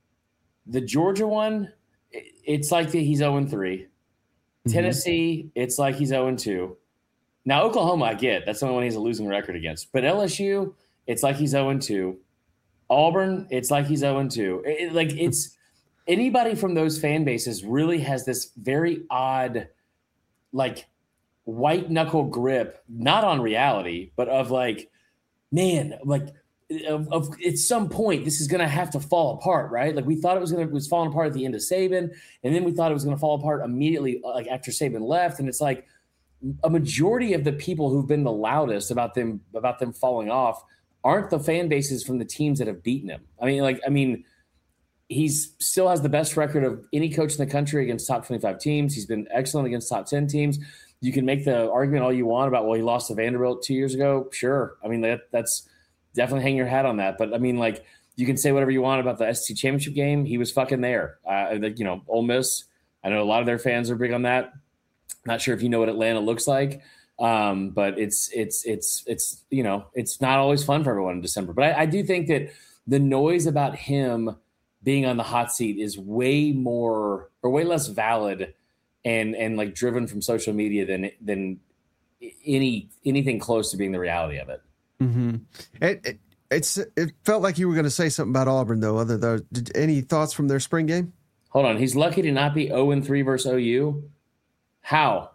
the Georgia one. It's like the, he's zero and three. Mm-hmm. Tennessee, it's like he's zero and two. Now Oklahoma, I get that's the only one he's a losing record against. But L S U, it's like he's zero and two. Auburn, it's like he's zero and two. It, like it's anybody from those fan bases really has this very odd, like, white knuckle grip, not on reality, but of like, man, like of, of at some point this is going to have to fall apart, right? Like we thought it was going to was falling apart at the end of Saban, and then we thought it was going to fall apart immediately, like after Saban left. And it's like a majority of the people who've been the loudest about them about them falling off aren't the fan bases from the teams that have beaten him. I mean, like, I mean, he's still has the best record of any coach in the country against top twenty-five teams. He's been excellent against top ten teams. You can make the argument all you want about, well, he lost to Vanderbilt two years ago. Sure. I mean, that that's definitely hang your hat on that. But I mean, like, you can say whatever you want about the S E C championship game. He was fucking there. Uh, the, you know, Ole Miss, I know a lot of their fans are big on that. Not sure if you know what Atlanta looks like. Um, but it's, it's, it's, it's, you know, it's not always fun for everyone in December, but I, I do think that the noise about him being on the hot seat is way more or way less valid and and like driven from social media than than any anything close to being the reality of it. Mm-hmm. It, it it's it felt like you were going to say something about Auburn though. Other though, did, any thoughts from their spring game? Hold on, he's lucky to not be zero and three versus O U. How?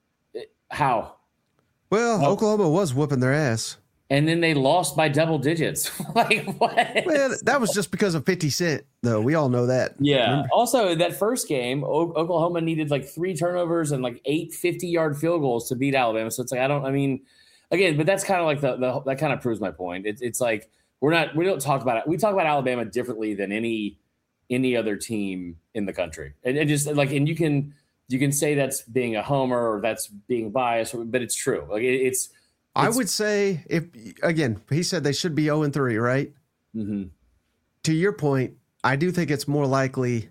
How? Well, oh. Oklahoma was whooping their ass. And then they lost by double digits. Like, what? Well, that was just because of fifty cent, though. We all know that. Yeah. Remember? Also, that first game, o- Oklahoma needed like three turnovers and like eight fifty-yard field goals to beat Alabama. So it's like, I don't, I mean, again, but that's kind of like the, the that kind of proves my point. It, it's like, we're not, we don't talk about it. We talk about Alabama differently than any, any other team in the country. And, and just like, and you can, you can say that's being a homer or that's being biased, but it's true. Like it, it's, I would say if, again, he said they should be zero and three, right? Mm-hmm. To your point, I do think it's more likely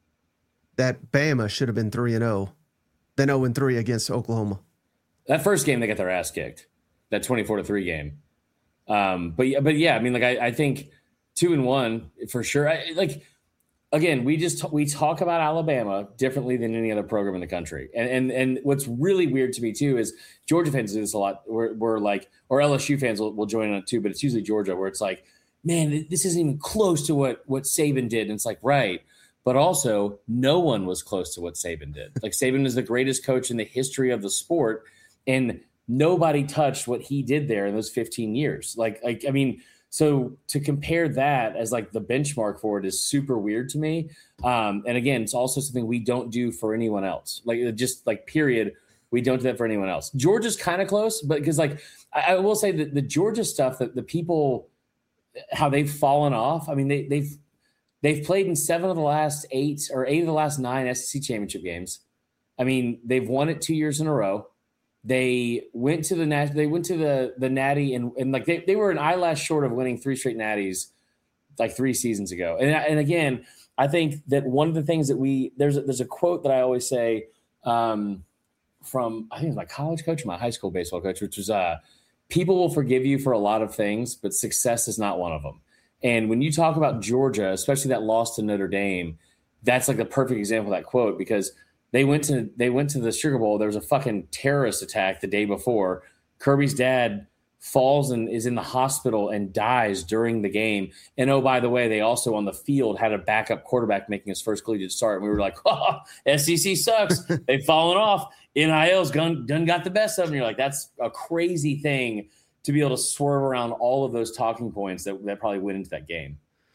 that Bama should have been three and zero than zero and three against Oklahoma. That first game, they got their ass kicked. That twenty-four to three game. Um, but yeah, but yeah, I mean, like I, I think two and one for sure. I, like again, we just we talk about Alabama differently than any other program in the country, and and and what's really weird to me too is Georgia fans do this a lot. We're, we're like, or L S U fans will, will join on it too, but it's usually Georgia where it's like, man, this isn't even close to what what Saban did, and it's like, right, but also no one was close to what Saban did. Like Saban is the greatest coach in the history of the sport, and nobody touched what he did there in those fifteen years. Like, like I mean. So to compare that as like the benchmark for it is super weird to me. Um, and again, it's also something we don't do for anyone else. Like just like period, we don't do that for anyone else. Georgia's kind of close, but because like I, I will say that the Georgia stuff that the people, how they've fallen off. I mean, they, they've they've played in seven of the last eight or eight of the last nine S E C championship games. I mean, they've won it two years in a row. They went to the nat. They went to the the Natty and, and like they, they were an eyelash short of winning three straight Natties like three seasons ago. And and again, I think that one of the things that we there's a, there's a quote that I always say um, from I think it was my college coach or my high school baseball coach, which was uh, people will forgive you for a lot of things, but success is not one of them. And when you talk about Georgia, especially that loss to Notre Dame, that's like the perfect example of that quote because. They went to they went to the Sugar Bowl. There was a fucking terrorist attack the day before. Kirby's dad falls and is in the hospital and dies during the game. And oh, by the way, they also on the field had a backup quarterback making his first collegiate start. And we were like, oh, S E C sucks. They've fallen off. N I L's done, done got the best of them. And you're like, that's a crazy thing to be able to swerve around all of those talking points that, that probably went into that game.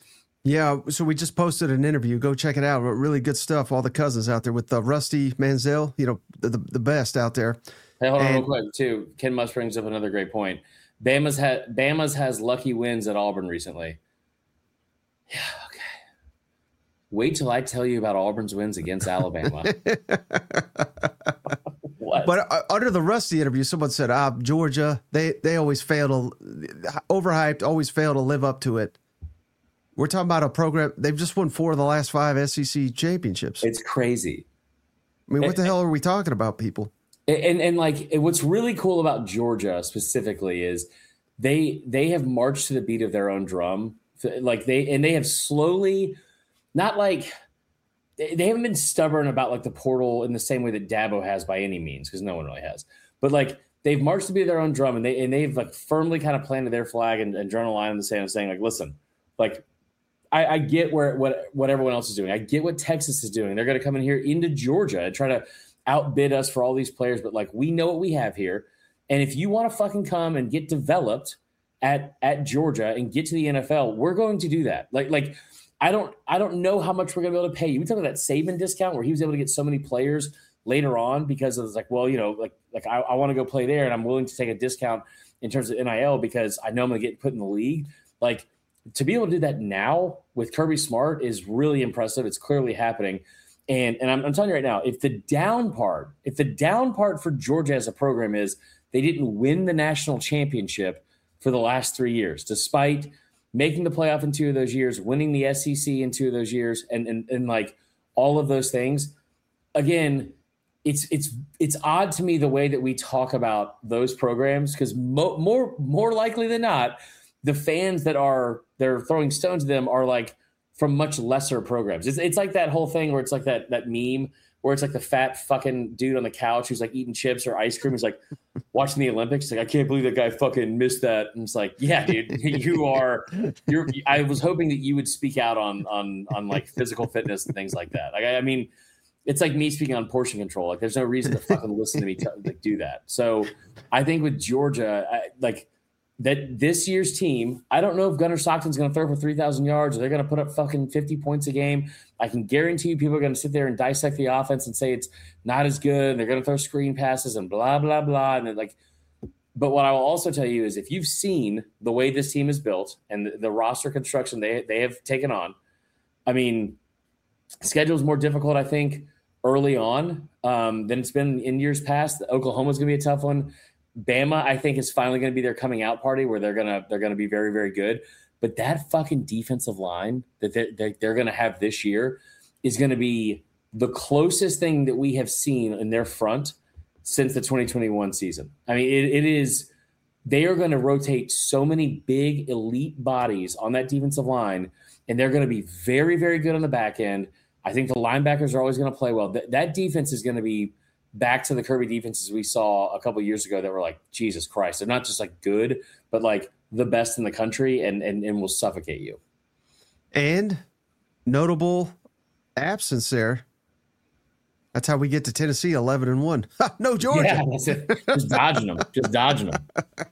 Yeah, so we just posted an interview. Go check it out. Really good stuff. All the cousins out there with uh, Rusty Manziel, you know, the, the the best out there. Hey, hold on and, real quick, too. Ken Musk brings up another great point. Bama's had Bama's has lucky wins at Auburn recently. Yeah, okay. Wait till I tell you about Auburn's wins against Alabama. What? But uh, under the Rusty interview, someone said, "Ah, Georgia, they they always fail to overhyped, always fail to live up to it." We're talking about a program. They've just won four of the last five S E C championships. It's crazy. I mean, what and, the hell are we talking about, people? And, and and like what's really cool about Georgia specifically is they they have marched to the beat of their own drum. Like they and they have slowly, not like they haven't been stubborn about like the portal in the same way that Dabo has by any means, because no one really has. But like they've marched to be their own drum, and they and they've like firmly kind of planted their flag and, and drawn a line in the sand and saying like, listen, like I, I get where what what everyone else is doing. I get what Texas is doing. They're going to come in here into Georgia and try to outbid us for all these players, but like we know what we have here. And if you want to fucking come and get developed at at Georgia and get to the N F L, we're going to do that. Like like. I don't I don't know how much we're going to be able to pay you. We talk about that Saban discount where he was able to get so many players later on because it was like, well, you know, like like I, I want to go play there and I'm willing to take a discount in terms of N I L because I know I'm going to get put in the league. Like to be able to do that now with Kirby Smart is really impressive. It's clearly happening. And and I'm, I'm telling you right now, if the down part, if the down part for Georgia as a program is they didn't win the national championship for the last three years, despite – making the playoff in two of those years, winning the S E C in two of those years, and and and like all of those things. Again, it's it's it's odd to me the way that we talk about those programs because mo- more more likely than not, the fans that are they're throwing stones at them are like from much lesser programs. It's it's like that whole thing where it's like that that meme where it's like the fat fucking dude on the couch who's like eating chips or ice cream. He's like watching the Olympics. He's like, I can't believe that guy fucking missed that. And it's like, yeah, dude, you are, you're, I was hoping that you would speak out on, on, on like physical fitness and things like that. Like, I, I mean, it's like me speaking on portion control. Like there's no reason to fucking listen to me t- like do that. So I think with Georgia, I, like that this year's team, I don't know if Gunnar Stockton's going to throw for three thousand yards or they're going to put up fucking fifty points a game. I can guarantee you people are going to sit there and dissect the offense and say it's not as good. And they're going to throw screen passes and blah, blah, blah. And like, but what I will also tell you is if you've seen the way this team is built and the, the roster construction they, they have taken on, I mean, schedule's more difficult, I think, early on um, than it's been in years past. Oklahoma's going to be a tough one. Bama, I think, is finally going to be their coming out party where they're gonna they're gonna be very, very good. But that fucking defensive line that they're, they're, they're going to have this year is going to be the closest thing that we have seen in their front since the twenty twenty-one season. I mean, it, it is they are going to rotate so many big elite bodies on that defensive line, and they're going to be very, very good on the back end. I think the linebackers are always going to play well. Th- that defense is going to be back to the Kirby defenses we saw a couple of years ago that were like, Jesus Christ. They're not just like good, but like the best in the country and, and, and will suffocate you. And notable absence there. That's how we get to Tennessee eleven and one. No, Georgia. Yeah, that's it. Just dodging them. Just dodging them.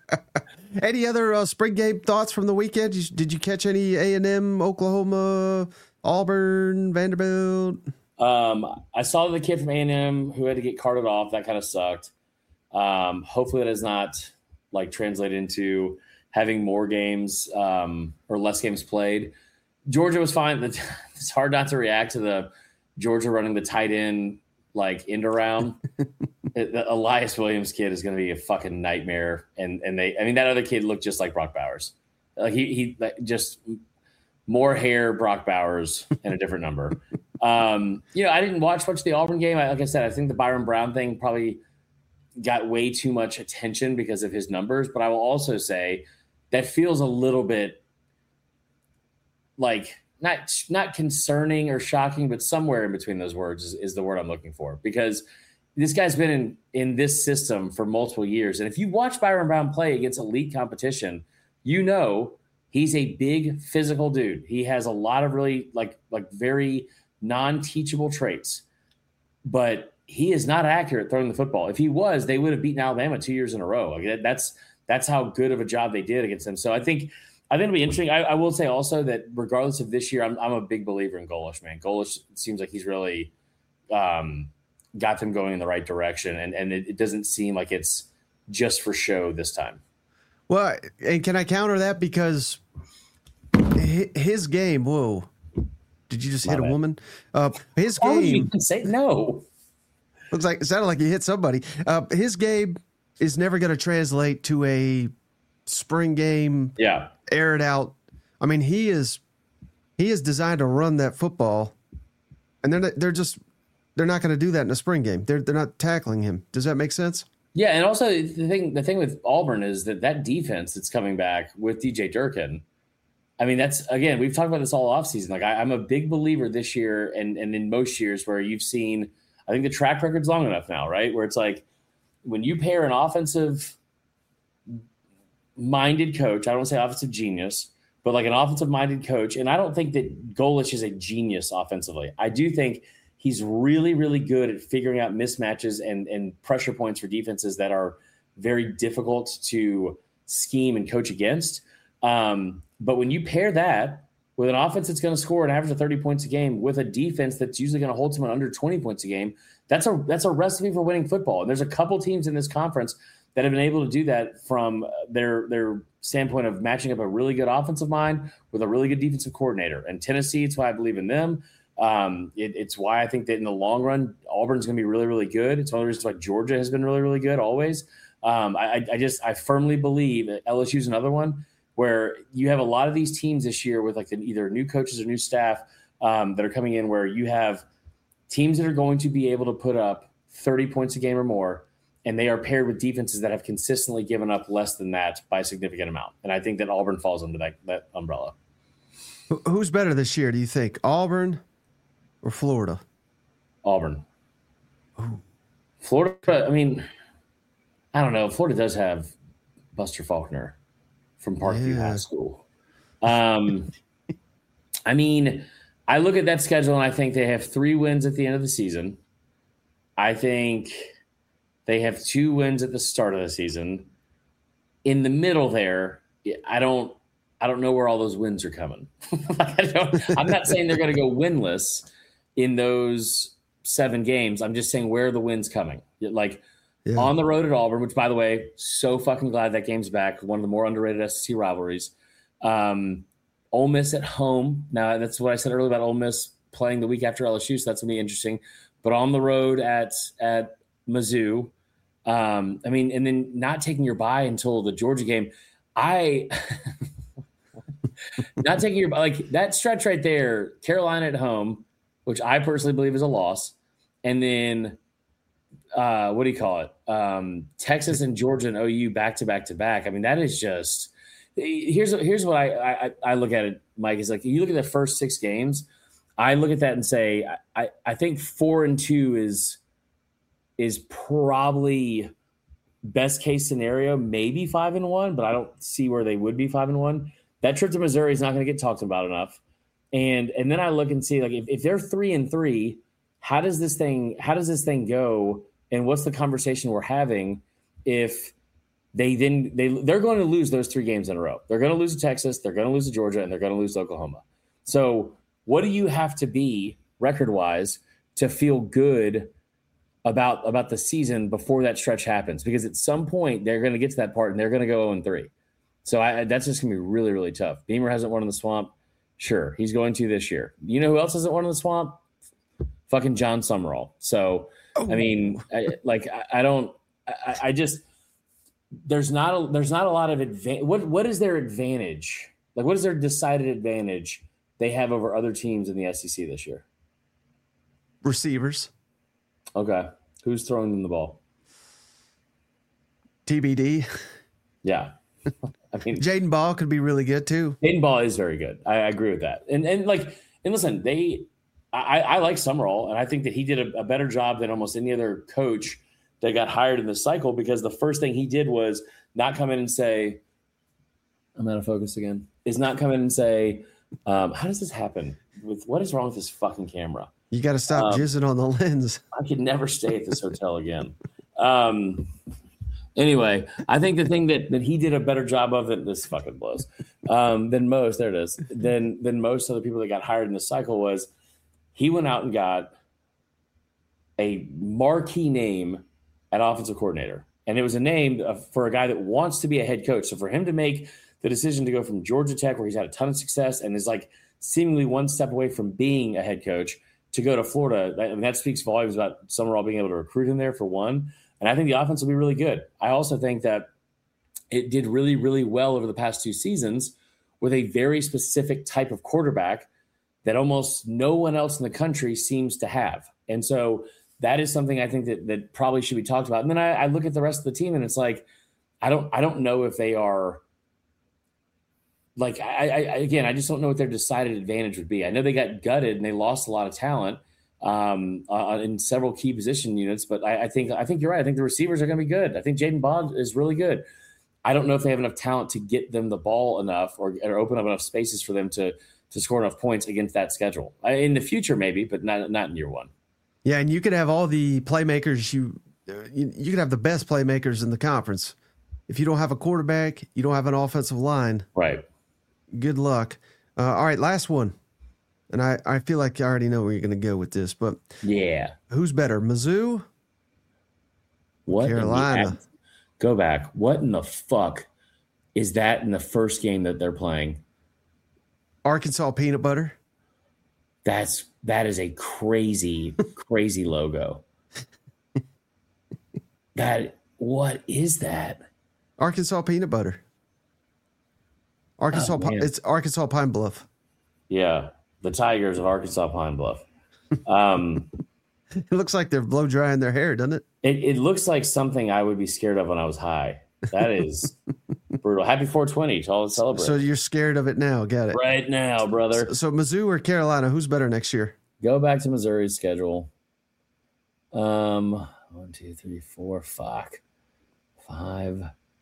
Any other uh, spring game thoughts from the weekend? Did you, did you catch any A and M, Oklahoma, Auburn, Vanderbilt? Um, I saw the kid from A and M who had to get carted off. That kind of sucked. Um, hopefully that is not like translated into having more games um, or less games played. Georgia was fine. It's hard not to react to the Georgia running the tight end like end around. The Elias Williams kid is going to be a fucking nightmare. And and they, I mean, that other kid looked just like Brock Bowers. Like he he like just more hair, Brock Bowers, and a different number. Um, you know, I didn't watch much of the Auburn game. I, like I said, I think the Byron Brown thing probably got way too much attention because of his numbers. But I will also say that feels a little bit like not not concerning or shocking, but somewhere in between those words is, is the word I'm looking for. Because this guy's been in, in this system for multiple years. And if you watch Byron Brown play against elite competition, you know he's a big physical dude. He has a lot of really like like very non-teachable traits. But he is not accurate throwing the football. If he was, they would have beaten Alabama two years in a row. Like that's that's how good of a job they did against them. So I think I think it'll be interesting. I, I will say also that regardless of this year, I'm I'm a big believer in Golesh, man. Golesh seems like he's really um, got them going in the right direction, and and it, it doesn't seem like it's just for show this time. Well, and can I counter that because his game? Whoa! Did you just hit a woman? Uh, his Why would you game. even say no? Looks like it sounded like you hit somebody. Uh, his game is never going to translate to a spring game. Yeah, air it out. I mean, he is he is designed to run that football, and they're not, they're just they're not going to do that in a spring game. They're they're not tackling him. Does that make sense? Yeah, and also the thing the thing with Auburn is that that defense that's coming back with D J Durkin. I mean, that's again we've talked about this all offseason. Like I, I'm a big believer this year, and and in most years where you've seen, I think the track record's long enough now, right? Where it's like when you pair an offensive minded coach, I don't say offensive genius, but like an offensive minded coach. And I don't think that Golich is a genius offensively. I do think he's really, really good at figuring out mismatches and, and pressure points for defenses that are very difficult to scheme and coach against. Um, but when you pair that with an offense that's going to score an average of thirty points a game with a defense that's usually going to hold someone under twenty points a game, that's a that's a recipe for winning football. And there's a couple teams in this conference that have been able to do that from their their standpoint of matching up a really good offensive mind with a really good defensive coordinator. And Tennessee, it's why I believe in them. Um, it, it's why I think that in the long run, Auburn's going to be really, really good. It's one of the reasons why Georgia has been really, really good always. Um, I, I just I firmly believe that L S U is another one where you have a lot of these teams this year with like the, either new coaches or new staff um, that are coming in where you have teams that are going to be able to put up thirty points a game or more, and they are paired with defenses that have consistently given up less than that by a significant amount. And I think that Auburn falls under that, that umbrella. Who's better this year, do you think? Auburn or Florida? Auburn. Ooh. Florida, I mean, I don't know. Florida does have Buster Faulkner from Parkview yeah. High School. Um, I mean, I look at that schedule and I think they have three wins at the end of the season. I think they have two wins at the start of the season. In the middle there, I don't I don't know where all those wins are coming. I don't, I'm not saying they're going to go winless in those seven games. I'm just saying where are the wins coming? Like yeah. on the road at Auburn, which, by the way, so fucking glad that game's back. One of the more underrated S E C rivalries. Um, Ole Miss at home. Now, that's what I said earlier about Ole Miss playing the week after L S U, so that's going to be interesting. But on the road at at Mizzou, um, I mean, and then not taking your bye until the Georgia game. I not taking your like that stretch right there. Carolina at home, which I personally believe is a loss, and then uh, what do you call it? Um, Texas and Georgia and O U back to back to back. I mean, that is just here's here's what I, I I look at it, Mike. Is like you look at the first six games. I look at that and say I I think four and two is is probably best case scenario, maybe five and one, but I don't see where they would be five and one. That trip to Missouri is not going to get talked about enough. And and then I look and see like if, if they're three and three, how does this thing how does this thing go? And what's the conversation we're having if they then they they're going to lose those three games in a row? They're going to lose to Texas, they're going to lose to Georgia, and they're going to lose to Oklahoma. So what do you have to be record-wise to feel good about about the season before that stretch happens? Because at some point they're going to get to that part and they're going to go oh and three. So I, that's just going to be really, really tough. Beamer hasn't won in the Swamp. Sure, he's going to this year. You know who else hasn't won in the Swamp? Fucking John Summerall. So, oh. I mean, I, like, I, I don't I, – I just – there's not a, there's not a lot of advantage. What What is their advantage? Like, what is their decided advantage they have over other teams in the S E C this year? Receivers. Okay. Who's throwing them the ball? T B D. Yeah. I mean, Jaden Ball could be really good too. Jaden Ball is very good. I, I agree with that. And and like and listen, they I, I like Summerall, and I think that he did a, a better job than almost any other coach that got hired in this cycle, because the first thing he did was not come in and say, I'm out of focus again. Is not come in and say, um, how does this happen? With what is wrong with this fucking camera? You got to stop um, jizzing on the lens. I could never stay at this hotel again. Um, anyway, I think the thing that, that he did a better job of it, this fucking blows, um, than most, there it is, than, than most of the people that got hired in this cycle was he went out and got a marquee name at offensive coordinator And it was a name of, for a guy that wants to be a head coach. So for him to make the decision to go from Georgia Tech, where he's had a ton of success and is like seemingly one step away from being a head coach, to go to Florida, that, I mean, that speaks volumes about Summerall being able to recruit him there, for one. And I think the offense will be really good. I also think that it did really, really well over the past two seasons with a very specific type of quarterback that almost no one else in the country seems to have. And so that is something I think that, that probably should be talked about. And then I, I look at the rest of the team and it's like, I don't, I don't know if they are like, I, I, again, I just don't know what their decided advantage would be. I know they got gutted and they lost a lot of talent um, uh, in several key position units, but I, I think, I think you're right. I think the receivers are going to be good. I think Jaden Bond is really good. I don't know if they have enough talent to get them the ball enough or, or open up enough spaces for them to, to score enough points against that schedule. In the future, maybe, but not, not in year one. Yeah. And you could have all the playmakers you, you, you could have the best playmakers in the conference. If you don't have a quarterback, you don't have an offensive line. Right. Good luck. Uh, all right, last one. And I, I feel like I already know where you're going to go with this, but yeah, who's better, Mizzou? What Carolina? Go back. What in the fuck is that in the first game that they're playing? Arkansas peanut butter. That's that is a crazy, crazy logo. That what is that? Arkansas peanut butter. Arkansas, oh, it's Arkansas Pine Bluff. Yeah, the Tigers of Arkansas Pine Bluff. Um, it looks like they're blow drying their hair, doesn't it? it? It looks like something I would be scared of when I was high. That is brutal. Happy four twenty to all the celebrate. So you're scared of it now. Got it. Right now, brother. So, so Mizzou or Carolina, who's better next year? Go back to Missouri's schedule. Um, one, two, three, four, fuck. Five,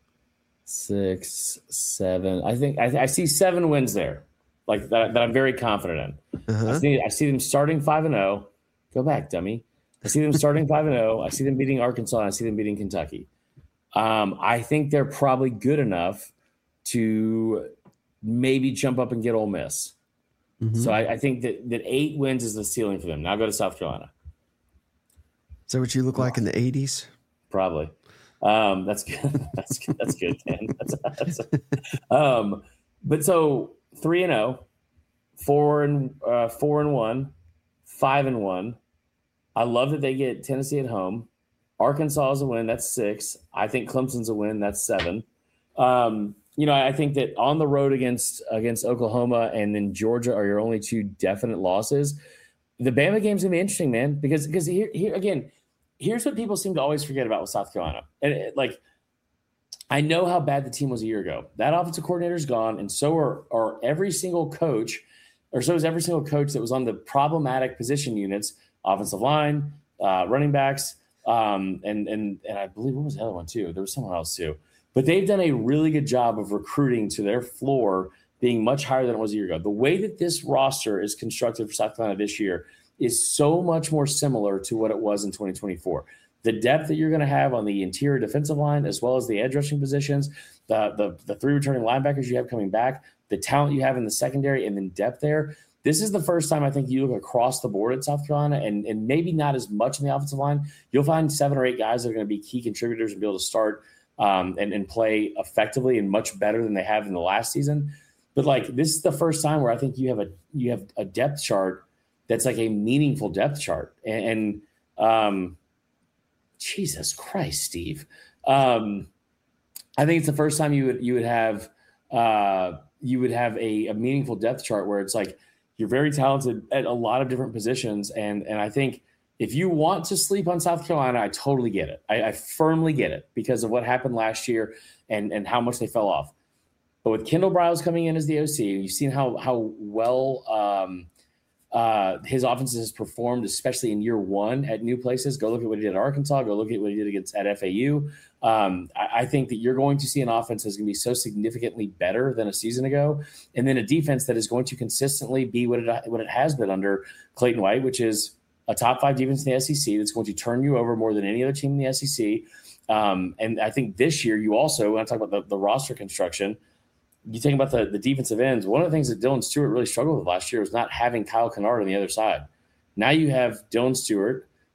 six, seven. I think I, I see seven wins there, like that, that I'm very confident in. Uh-huh. I see I see them starting five and zero. Go back, dummy. I see them starting five and zero. I see them beating Arkansas. And I see them beating Kentucky. Um, I think they're probably good enough to maybe jump up and get Ole Miss. Mm-hmm. So I, I think that that eight wins is the ceiling for them. Now go to South Carolina. Is that what you look like in the eighties? Probably. Um, that's good. That's good. That's good, Dan. That's, that's, um, but so three and zero, four and uh, four and one, five and one. I love that they get Tennessee at home. Arkansas is a win. That's six. I think Clemson's a win. That's seven. Um, you know, I think that on the road against against Oklahoma and then Georgia are your only two definite losses. The Bama game's gonna be interesting, man, because because here here again. Here's what people seem to always forget about with South Carolina. And it, like, I know how bad the team was a year ago. That offensive coordinator is gone, and so are, are every single coach, or so is every single coach that was on the problematic position units, offensive line, uh, running backs, um, and and and I believe what was the other one too? There was someone else too. But they've done a really good job of recruiting to their floor being much higher than it was a year ago. The way that this roster is constructed for South Carolina this year is so much more similar to what it was in twenty twenty-four. The depth that you're going to have on the interior defensive line, as well as the edge rushing positions, the, the, the three returning linebackers you have coming back, the talent you have in the secondary, and then depth there. This is the first time I think you look across the board at South Carolina, and, and maybe not as much in the offensive line. You'll find seven or eight guys that are going to be key contributors and be able to start um, and, and play effectively and much better than they have in the last season. But like, this is the first time where I think you have a you have a depth chart that's like a meaningful depth chart. And, and um, Jesus Christ, Steve. Um, I think it's the first time you would you would have uh, you would have a, a meaningful depth chart where it's like you're very talented at a lot of different positions. And and I think if you want to sleep on South Carolina, I totally get it. I, I firmly get it because of what happened last year and, and how much they fell off. But with Kendall Briles coming in as the O C, you've seen how how well um, uh, his offenses has performed, especially in year one at new places. Go look at what he did at Arkansas. Go look at what he did against at F A U. Um, I, I think that you're going to see an offense that's going to be so significantly better than a season ago, and then a defense that is going to consistently be what it what it has been under Clayton White, which is a top five defense in the S E C that's going to turn you over more than any other team in the S E C. Um, and I think this year you also, when I talk about the, the roster construction, you think about the, the defensive ends. One of the things that Dylan Stewart really struggled with last year was not having Kyle Kennard on the other side. Now you have Dylan Stewart,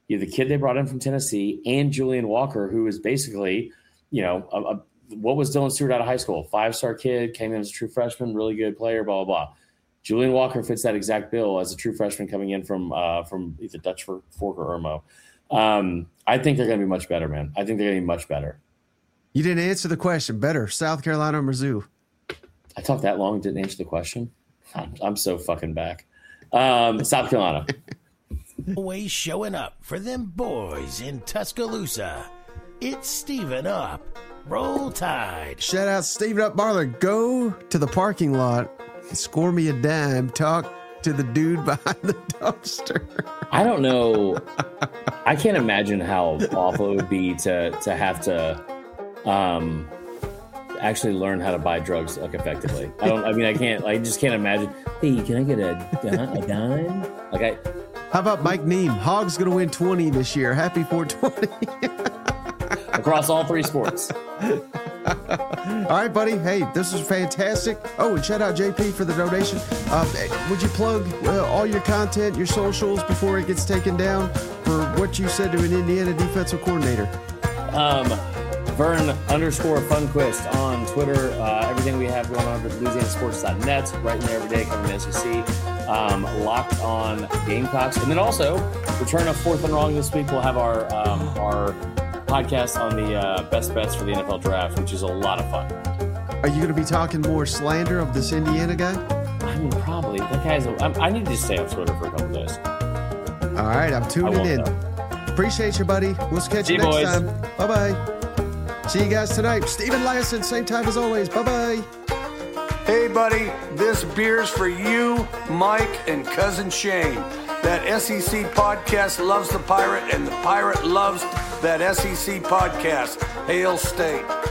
You have the kid they brought in from Tennessee and Julian Walker, who is basically, you know, a, a, what was Dylan Stewart out of high school? Five-star kid, came in as a true freshman, really good player, blah, blah, blah. Julian Walker fits that exact bill as a true freshman coming in from uh, from either Dutch Fork or Irmo. Um, I think they're going to be much better, man. I think they're going to be much better. You didn't answer the question. Better, South Carolina or Mizzou? I talked that long, didn't answer the question. I'm, I'm so fucking back. Um, South Carolina. Always showing up for them boys in Tuscaloosa. It's Steven Up. Roll Tide. Shout out Steven Up Marler. Go to the parking lot, score me a dime, talk to the dude behind the dumpster. I don't know. I can't imagine how awful it would be to to have to um, actually learn how to buy drugs like effectively. I don't. I mean, I can't. I just can't imagine. Hey, can I get a, a dime? Like I. How about Mike Neem? Hog's gonna win twenty this year. Happy four twenty. Across all three sports. All right, buddy. Hey, this was fantastic. Oh, and shout out J P for the donation. Uh, would you plug uh, all your content, your socials before it gets taken down for what you said to an Indiana defensive coordinator? Um, Vern underscore Funquist on Twitter. Uh, everything we have going on with Louisiana Sports dot net, right in there every day, covering the S E C. Um, locked on Gamecocks. And then also, return of Fourth and Wrong this week. We'll have our um, our podcast on the uh, best bets for the N F L draft, which is a lot of fun. Are you going to be talking more slander of this Indiana guy? I mean, probably. That guy's. A, I, I need to just stay on Twitter for a couple days. All right, I'm tuning in. Though. Appreciate you, buddy. We'll catch See you next boys. time. Bye bye. See you guys tonight. Steven Lasson, same time as always. Bye bye. Hey, buddy, this beer's for you, Mike, and Cousin Shane. That S E C podcast loves the Pirate, and the Pirate loves that S E C podcast. Hail State.